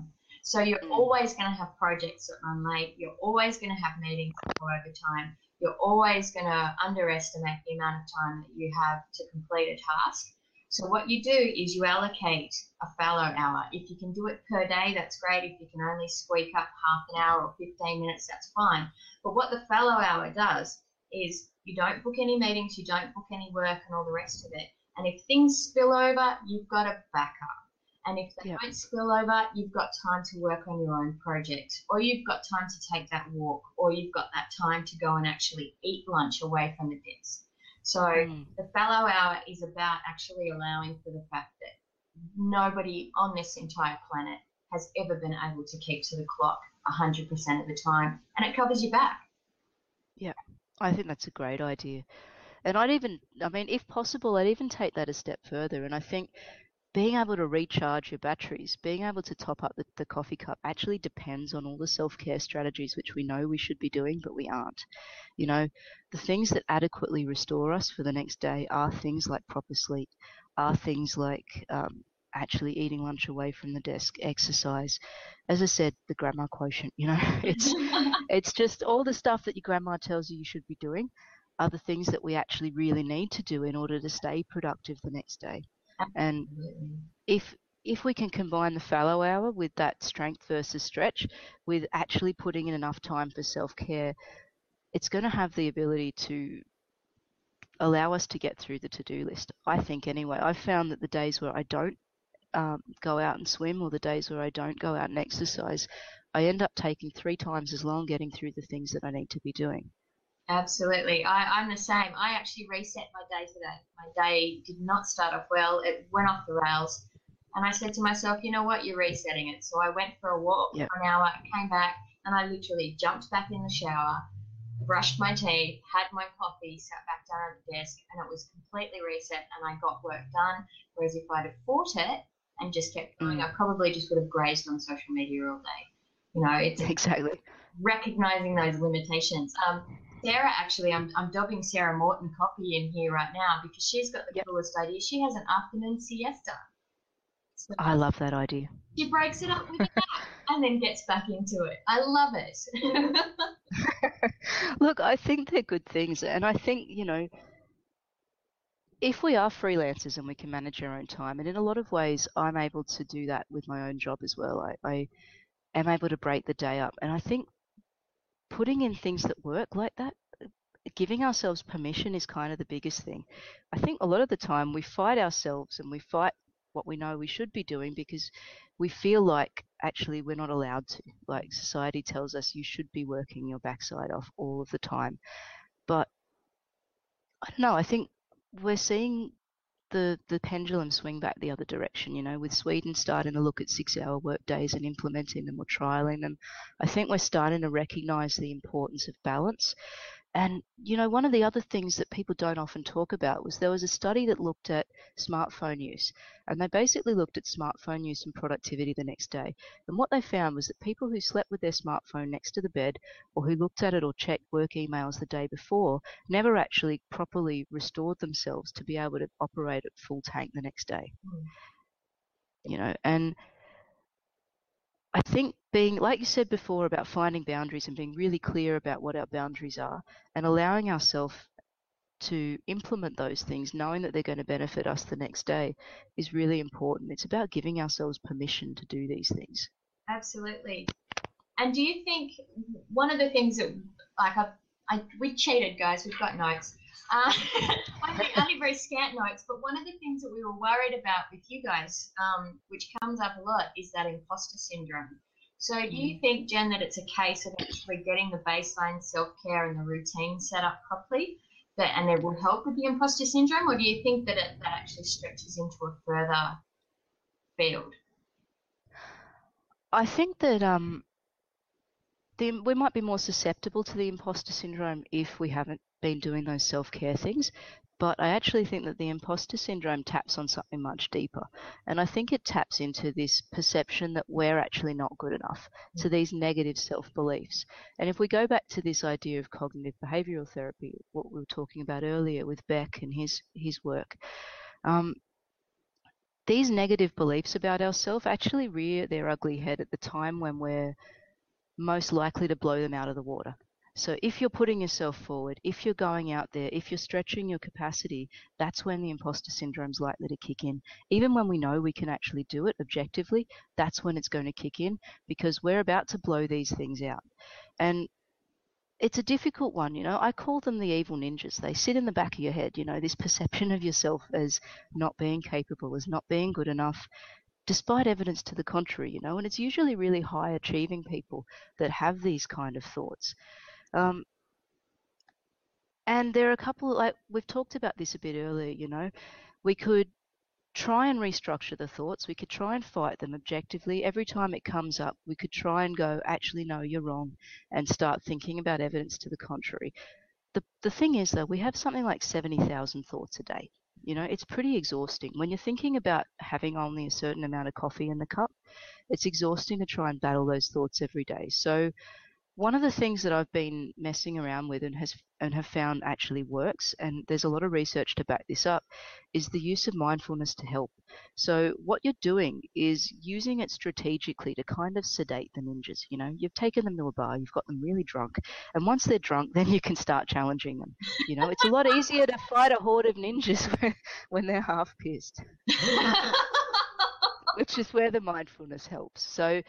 So you're Mm. always going to have projects that run late. You're always going to have meetings that go over time. You're always going to underestimate the amount of time that you have to complete a task. So what you do is you allocate a fallow hour. If you can do it per day, that's great. If you can only squeak up half an hour or fifteen minutes, that's fine. But what the fallow hour does is you don't book any meetings, you don't book any work and all the rest of it. And if things spill over, you've got a backup. And if they Yep. don't spill over, you've got time to work on your own project, or you've got time to take that walk, or you've got that time to go and actually eat lunch away from the desk. So Mm. the fallow hour is about actually allowing for the fact that nobody on this entire planet has ever been able to keep to the clock one hundred percent of the time, and it covers your back. Yeah, I think that's a great idea. And I'd even, I mean, if possible, I'd even take that a step further. And I think being able to recharge your batteries, being able to top up the, the coffee cup actually depends on all the self-care strategies which we know we should be doing, but we aren't. You know, the things that adequately restore us for the next day are things like proper sleep, are things like um, actually eating lunch away from the desk, exercise. As I said, the grandma quotient, you know, it's it's just all the stuff that your grandma tells you you should be doing are the things that we actually really need to do in order to stay productive the next day. And if if we can combine the fallow hour with that strength versus stretch, with actually putting in enough time for self-care, it's going to have the ability to allow us to get through the to-do list. I think anyway. I've found that the days where I don't um, go out and swim, or the days where I don't go out and exercise, I end up taking three times as long getting through the things that I need to be doing. Absolutely. I, I'm the same. I actually reset my day today. My day did not start off well. It went off the rails. And I said to myself, you know what, you're resetting it. So I went for a walk Yep. for an hour, came back, and I literally jumped back in the shower, brushed my teeth, had my coffee, sat back down at the desk, and it was completely reset and I got work done. Whereas if I'd have fought it and just kept going, Mm. I probably just would have grazed on social media all day. You know, it's Exactly. recognizing those limitations. Um, Sarah, actually, I'm, I'm dobbing Sarah Morton Coffee in here right now because she's got the Yep. coolest idea. She has an afternoon siesta. So I love that idea. she breaks it up with a nap and then gets back into it. I love it. Look, I think they're good things. And I think, you know, if we are freelancers and we can manage our own time, and in a lot of ways, I'm able to do that with my own job as well. I, I am able to break the day up. And I think putting in things that work like that, giving ourselves permission is kind of the biggest thing. I think a lot of the time we fight ourselves and we fight what we know we should be doing because we feel like actually we're not allowed to. Like society tells us you should be working your backside off all of the time. But I don't know, I think we're seeing the, the pendulum swing back the other direction, you know, with Sweden starting to look at six-hour work days and implementing them or trialing them. I think we're starting to recognise the importance of balance. And, you know, one of the other things that people don't often talk about was there was a study that looked at smartphone use, and they basically looked at smartphone use and productivity the next day. And what they found was that people who slept with their smartphone next to the bed, or who looked at it or checked work emails the day before, never actually properly restored themselves to be able to operate at full tank the next day. You know, and I think being, like you said before, about finding boundaries and being really clear about what our boundaries are and allowing ourselves to implement those things, knowing that they're going to benefit us the next day, is really important. It's about giving ourselves permission to do these things. Absolutely. And do you think one of the things that, like, I, I we cheated, guys, we've got notes. Uh, only, only very scant notes, but one of the things that we were worried about with you guys, um, which comes up a lot, is that imposter syndrome. So do you Mm. think, Jen, that it's a case of actually getting the baseline self-care and the routine set up properly, that, and it will help with the imposter syndrome, or do you think that it that actually stretches into a further field? I think that um, the, we might be more susceptible to the imposter syndrome if we haven't been doing those self-care things. But I actually think that the imposter syndrome taps on something much deeper. And I think it taps into this perception that we're actually not good enough, to these negative self-beliefs. And if we go back to this idea of cognitive behavioral therapy, what we were talking about earlier with Beck and his, his work, um, these negative beliefs about ourselves actually rear their ugly head at the time when we're most likely to blow them out of the water. So if you're putting yourself forward, if you're going out there, if you're stretching your capacity, that's when the imposter syndrome is likely to kick in. Even when we know we can actually do it objectively, that's when it's going to kick in, because we're about to blow these things out. And it's a difficult one, you know. I call them the evil ninjas. They sit in the back of your head, you know, this perception of yourself as not being capable, as not being good enough, despite evidence to the contrary, you know. And it's usually really high achieving people that have these kind of thoughts. Um, and there are a couple, like we've talked about this a bit earlier, you know. We could try and restructure the thoughts. We could try and fight them objectively. Every time it comes up, we could try and go, actually, no, you're wrong, and start thinking about evidence to the contrary. The, the thing is, though, we have something like seventy thousand thoughts a day. You know, it's pretty exhausting. When you're thinking about having only a certain amount of coffee in the cup, it's exhausting to try and battle those thoughts every day. So one of the things that I've been messing around with and has and have found actually works, and there's a lot of research to back this up, is the use of mindfulness to help. So what you're doing is using it strategically to kind of sedate the ninjas. You know, you've taken them to a bar, you've got them really drunk, and once they're drunk, then you can start challenging them. You know, it's a lot easier to fight a horde of ninjas when, when they're half pissed, which is where the mindfulness helps. So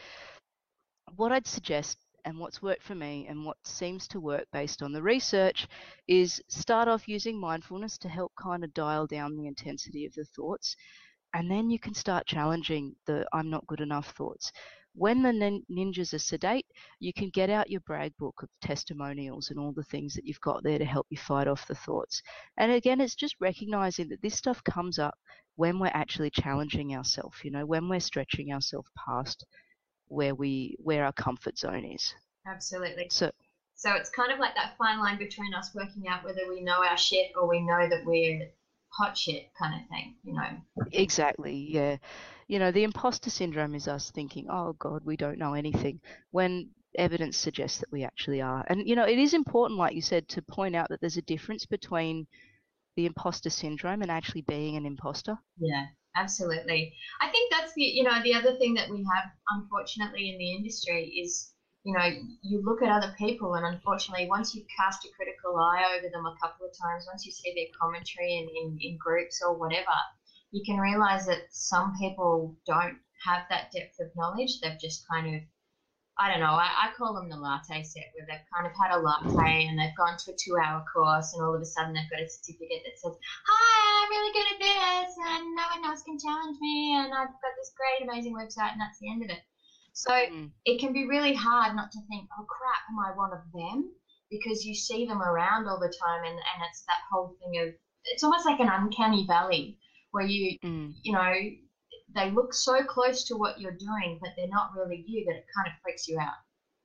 what I'd suggest, and what's worked for me and what seems to work based on the research, is start off using mindfulness to help kind of dial down the intensity of the thoughts, and then you can start challenging the I'm not good enough thoughts. When the nin- ninjas are sedate, you can get out your brag book of testimonials and all the things that you've got there to help you fight off the thoughts. And again, it's just recognizing that this stuff comes up when we're actually challenging ourselves, you know, when we're stretching ourselves past where we where our comfort zone is. Absolutely. So so it's kind of like that fine line between us working out whether we know our shit or we know that we're hot shit kind of thing, you know. Exactly, yeah. You know, the imposter syndrome is us thinking, oh God, we don't know anything, when evidence suggests that we actually are. And you know, it is important, like you said, to point out that there's a difference between the imposter syndrome and actually being an imposter. Yeah, absolutely. I think that's the, you know, the other thing that we have, unfortunately, in the industry is, you know, you look at other people and unfortunately, once you cast a critical eye over them a couple of times, once you see their commentary in, in, in groups or whatever, you can realize that some people don't have that depth of knowledge. They've just kind of, I don't know, I, I call them the latte set, where they've kind of had a latte and they've gone to a two-hour course and all of a sudden they've got a certificate that says, hi, I'm really good at this and no one else can challenge me and I've got this great, amazing website, and that's the end of it. So mm. it can be really hard not to think, oh, crap, am I one of them? Because you see them around all the time, and, and it's that whole thing of, it's almost like an uncanny valley where you, mm. you know, they look so close to what you're doing, but they're not really you, that it kind of freaks you out.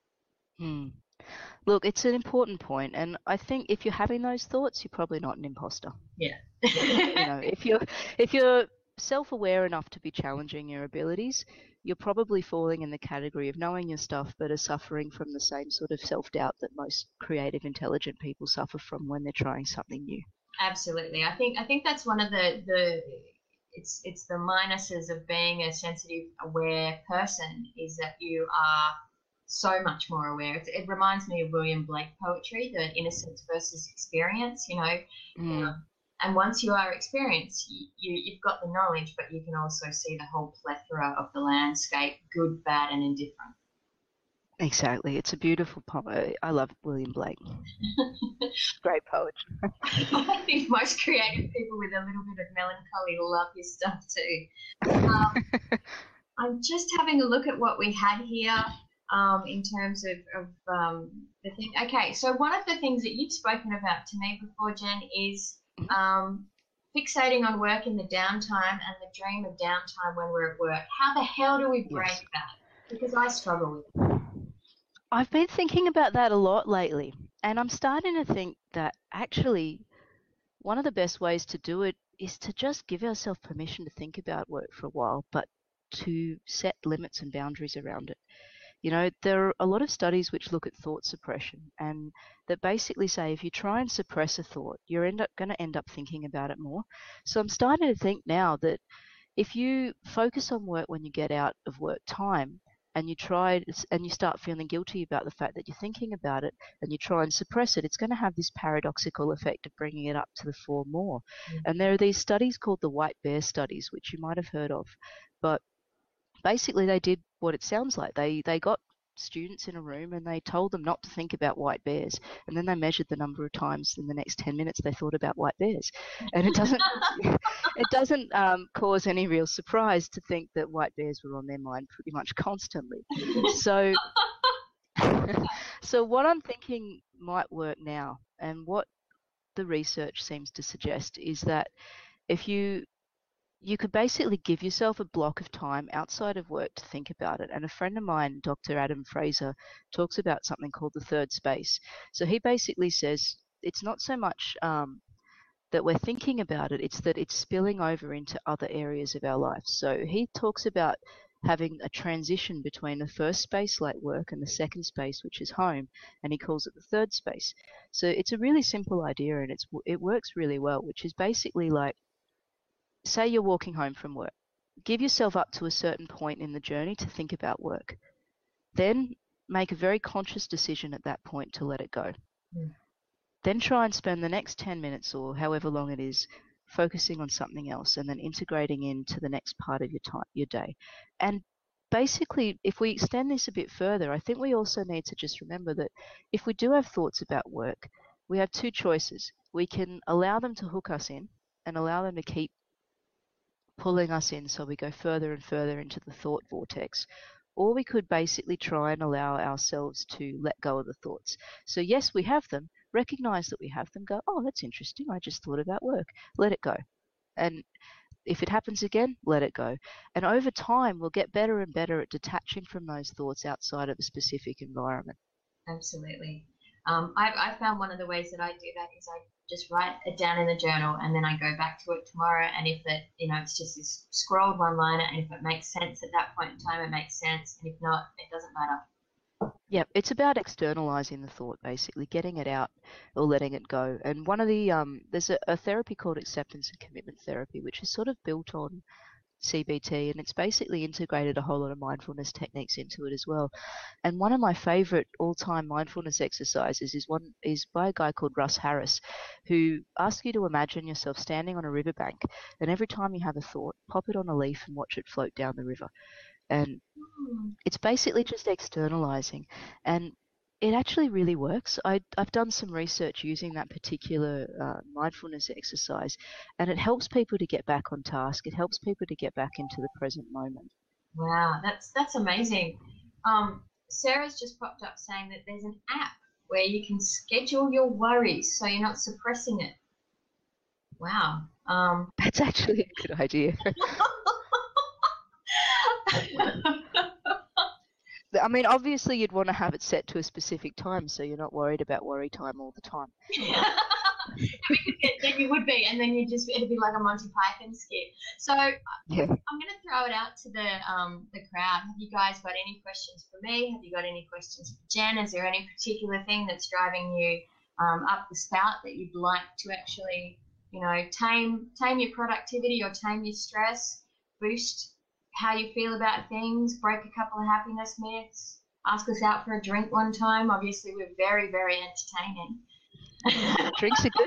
Hmm. Look, it's an important point, and I think if you're having those thoughts, you're probably not an imposter. Yeah. You know, if you're if you're self-aware enough to be challenging your abilities, you're probably falling in the category of knowing your stuff, but are suffering from the same sort of self-doubt that most creative, intelligent people suffer from when they're trying something new. Absolutely. I think I think that's one of the the It's it's the minuses of being a sensitive, aware person, is that you are so much more aware. It, it reminds me of William Blake poetry, the innocence versus experience, you know. Mm. Um, and once you are experienced, you, you, you've got the knowledge, but you can also see the whole plethora of the landscape, good, bad, and indifferent. Exactly. It's a beautiful poem. I love William Blake. Great poetry. I think most creative people with a little bit of melancholy love his stuff too. Um, I'm just having a look at what we had here um, in terms of, of um, the thing. Okay, so one of the things that you've spoken about to me before, Jen, is um, fixating on work in the downtime and the dream of downtime when we're at work. How the hell do we break yes. that? Because I struggle with it. I've been thinking about that a lot lately, and I'm starting to think that actually one of the best ways to do it is to just give ourselves permission to think about work for a while, but to set limits and boundaries around it. You know, there are a lot of studies which look at thought suppression, and that basically say if you try and suppress a thought, you're end up going to end up thinking about it more. So I'm starting to think now that if you focus on work when you get out of work time, and you try and you start feeling guilty about the fact that you're thinking about it, and you try and suppress it, it's going to have this paradoxical effect of bringing it up to the fore more. Mm. And there are these studies called the white bear studies, which you might have heard of, but basically they did what it sounds like. They they got students in a room and they told them not to think about white bears, and then they measured the number of times in the next ten minutes they thought about white bears, and it doesn't it doesn't um, cause any real surprise to think that white bears were on their mind pretty much constantly. So so what I'm thinking might work now, and what the research seems to suggest, is that if you you could basically give yourself a block of time outside of work to think about it. And a friend of mine, Doctor Adam Fraser, talks about something called the third space. So he basically says it's not so much um, that we're thinking about it, it's that it's spilling over into other areas of our life. So he talks about having a transition between the first space, like work, and the second space, which is home, and he calls it the third space. So it's a really simple idea, and it's it works really well, which is basically like, say you're walking home from work. Give yourself up to a certain point in the journey to think about work. Then make a very conscious decision at that point to let it go. Mm. Then try and spend the next ten minutes or however long it is focusing on something else, and then integrating into the next part of your time, your day. And basically, if we extend this a bit further, I think we also need to just remember that if we do have thoughts about work, we have two choices. We can allow them to hook us in and allow them to keep pulling us in, so we go further and further into the thought vortex. Or we could basically try and allow ourselves to let go of the thoughts. So yes, we have them, recognize that we have them, go, oh, that's interesting, I just thought about work, let it go. And if it happens again, let it go. And over time, we'll get better and better at detaching from those thoughts outside of a specific environment. Absolutely. Um, I, I found one of the ways that I do that is I just write it down in the journal, and then I go back to it tomorrow. And if it, you know, it's just this scrolled one liner, and if it makes sense at that point in time, it makes sense. And if not, it doesn't matter. Yeah, it's about externalizing the thought, basically, getting it out or letting it go. And one of the, um, there's a, a therapy called acceptance and commitment therapy, which is sort of built on C B T, and it's basically integrated a whole lot of mindfulness techniques into it as well. And one of my favorite all-time mindfulness exercises is one is by a guy called Russ Harris, who asks you to imagine yourself standing on a riverbank, and every time you have a thought, pop it on a leaf and watch it float down the river. And Hmm. it's basically just externalizing, and it actually really works. I, I've done some research using that particular uh, mindfulness exercise, and it helps people to get back on task. It helps people to get back into the present moment. Wow, that's that's amazing. Um, Sarah's just popped up saying that there's an app where you can schedule your worries so you're not suppressing it. Wow. Um, That's actually a good idea. I mean, obviously you'd want to have it set to a specific time so you're not worried about worry time all the time. Then you would be, and then you just it'd be like a Monty Python skit. So Yeah. I'm going to throw it out to the um the crowd. Have you guys got any questions for me? Have you got any questions for Jen? Is there any particular thing that's driving you um, up the spout that you'd like to actually, you know, tame tame your productivity or tame your stress, boost how you feel about things, break a couple of happiness myths, ask us out for a drink one time? Obviously, we're very, very entertaining. Drinks are good.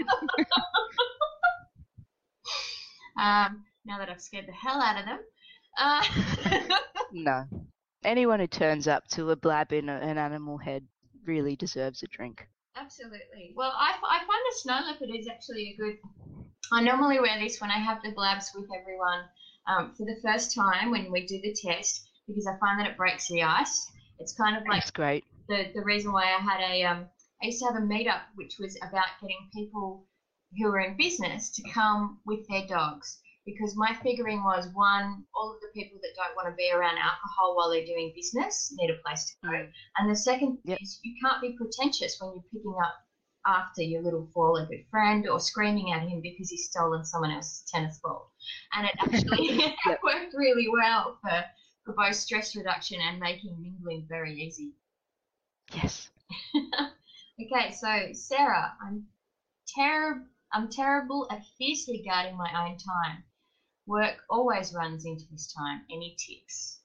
um, now that I've scared the hell out of them. Uh, No. Anyone who turns up to a blab in a, an animal head really deserves a drink. Absolutely. Well, I, I find the snow leopard is actually a good. I normally wear this when I have the blabs with everyone um, for the first time when we do the test, because I find that it breaks the ice. It's kind of like That's great. the, the reason why I had a um, I used to have a meetup which was about getting people who are in business to come with their dogs, because my figuring was, one, all of the people that don't want to be around alcohol while they're doing business need a place to go, Mm. and the second Yep. is you can't be pretentious when you're picking up after your little four-legged friend or screaming at him because he's stolen someone else's tennis ball. And it actually Yep. worked really well for, for both stress reduction and making mingling very easy. Yes. Okay, so Sarah, I'm terrible. I'm terrible at fiercely guarding my own time. Work always runs into this time. Any tips?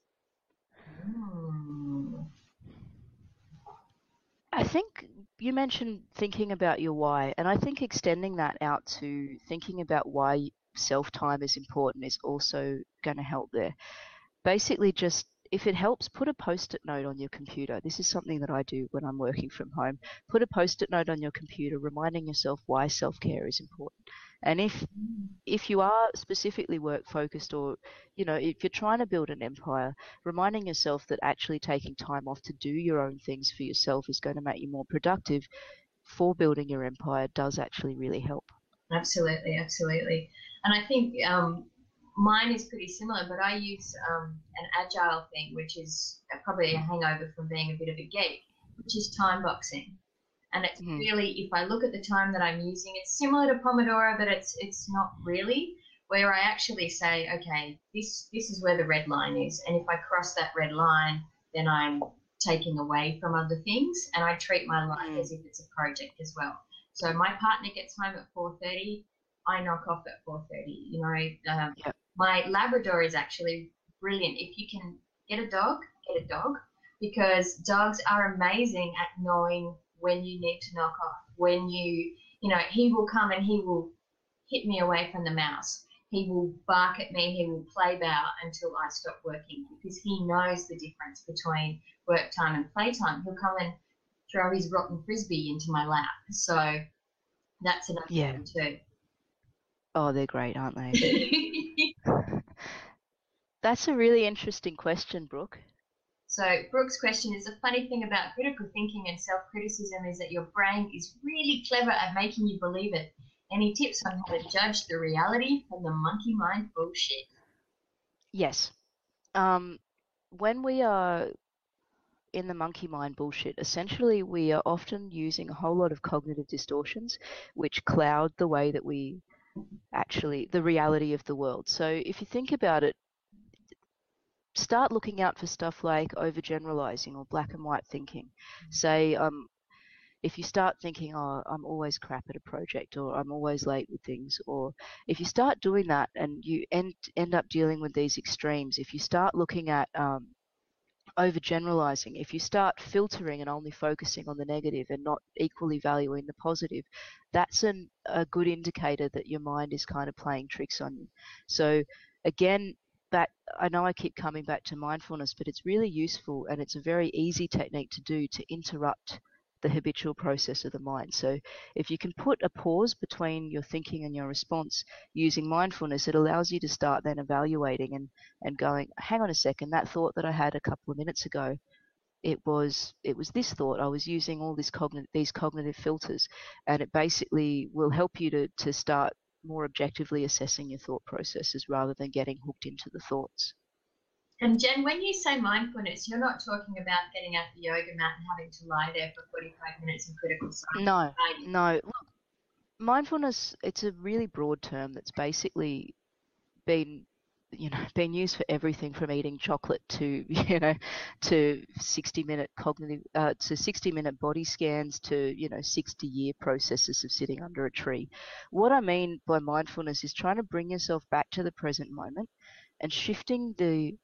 Mm. I think you mentioned thinking about your why, and I think extending that out to thinking about why self-time is important is also going to help there. Basically, just if it helps, put a post-it note on your computer. This is something that I do when I'm working from home. Put a post-it note on your computer reminding yourself why self-care is important. And if if you are specifically work focused, or you know, if you're trying to build an empire, reminding yourself that actually taking time off to do your own things for yourself is going to make you more productive for building your empire does actually really help. Absolutely, absolutely. And I think um, mine is pretty similar, but I use um, an agile thing, which is probably a hangover from being a bit of a geek, which is time boxing. And it's Mm. really, if I look at the time that I'm using, it's similar to Pomodoro, but it's it's not really, where I actually say, okay, this this is where the red line is, and if I cross that red line, then I'm taking away from other things, and I treat my life Mm. as if it's a project as well. So my partner gets home at four thirty, I knock off at four thirty. You know, um, Yep. my Labrador is actually brilliant. If you can get a dog, get a dog, because dogs are amazing at knowing when you need to knock off, when you, you know, he will come and he will hit me away from the mouse. He will bark at me, he will play bow until I stop working, because he knows the difference between work time and playtime. He'll come and throw his rotten frisbee into my lap. So that's another Yeah. thing too. Oh, they're great, aren't they? That's a really interesting question, Brooke. So Brooke's question is, the funny thing about critical thinking and self-criticism is that your brain is really clever at making you believe it. Any tips on how to judge the reality from the monkey mind bullshit? Yes. Um, when we are in the monkey mind bullshit, essentially we are often using a whole lot of cognitive distortions which cloud the way that we actually, the reality of the world. So if you think about it, start looking out for stuff like overgeneralizing or black and white thinking. Say, um, if you start thinking, oh, I'm always crap at a project, or I'm always late with things, or if you start doing that and you end end up dealing with these extremes, if you start looking at um, overgeneralizing, if you start filtering and only focusing on the negative and not equally valuing the positive, that's an, a good indicator that your mind is kind of playing tricks on you. So again, that I know I keep coming back to mindfulness, but it's really useful and it's a very easy technique to do to interrupt the habitual process of the mind. So if you can put a pause between your thinking and your response using mindfulness, it allows you to start then evaluating and, and going, hang on a second, that thought that I had a couple of minutes ago, it was it was this thought. I was using all this cognitive these cognitive filters, and it basically will help you to, to start more objectively assessing your thought processes rather than getting hooked into the thoughts. And Jen, when you say mindfulness, you're not talking about getting out the yoga mat and having to lie there for forty-five minutes in critical silence, No, are you? no. Look, mindfulness, it's a really broad term that's basically been you know been used for everything from eating chocolate to you know to sixty minute cognitive uh, to sixty minute body scans to you know sixty year processes of sitting under a tree. What I mean by mindfulness is trying to bring yourself back to the present moment and shifting the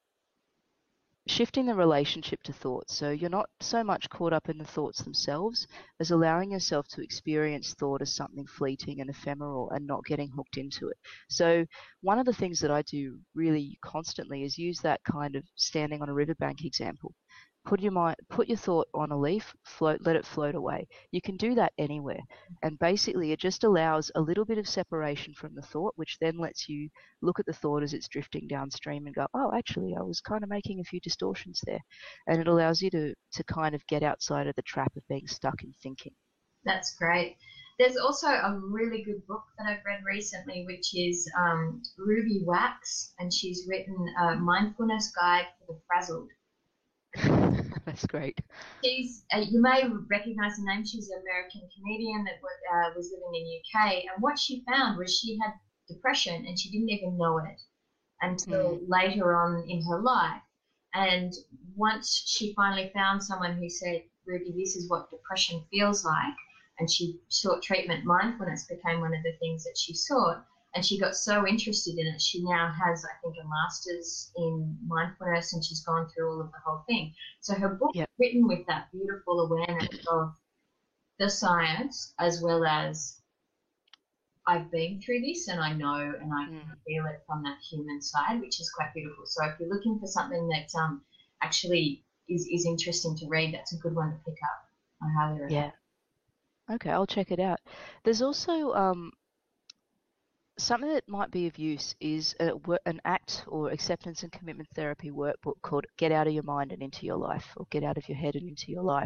shifting the relationship to thoughts. So you're not so much caught up in the thoughts themselves as allowing yourself to experience thought as something fleeting and ephemeral and not getting hooked into it. So one of the things that I do really constantly is use that kind of standing on a riverbank example. Put your mind, put your thought on a leaf, float, let it float away. You can do that anywhere. And basically it just allows a little bit of separation from the thought, which then lets you look at the thought as it's drifting downstream and go, oh, actually, I was kind of making a few distortions there. And it allows you to, to kind of get outside of the trap of being stuck in thinking. That's great. There's also a really good book that I've read recently, which is um, Ruby Wax, and she's written a mindfulness guide for the frazzled. That's great. She's, uh, you may recognize the name. She's an American comedian that uh, was living in U K, and what she found was she had depression and she didn't even know it until Mm. later on in her life. And once she finally found someone who said, Ruby, this is what depression feels like, and she sought treatment, mindfulness became one of the things that she sought. And she got so interested in it, she now has, I think, a master's in mindfulness, and she's gone through all of the whole thing. So her book Yep. is written with that beautiful awareness of the science, as well as I've been through this and I know and I can Mm. feel it from that human side, which is quite beautiful. So if you're looking for something that um, actually is, is interesting to read, that's a good one to pick up. I highly recommend. Yeah. Okay, I'll check it out. There's also um, something that might be of use is a, wo- an ACT or acceptance and commitment therapy workbook called Get Out of Your Mind and Into Your Life, or Get Out of Your Head and Into Your Life.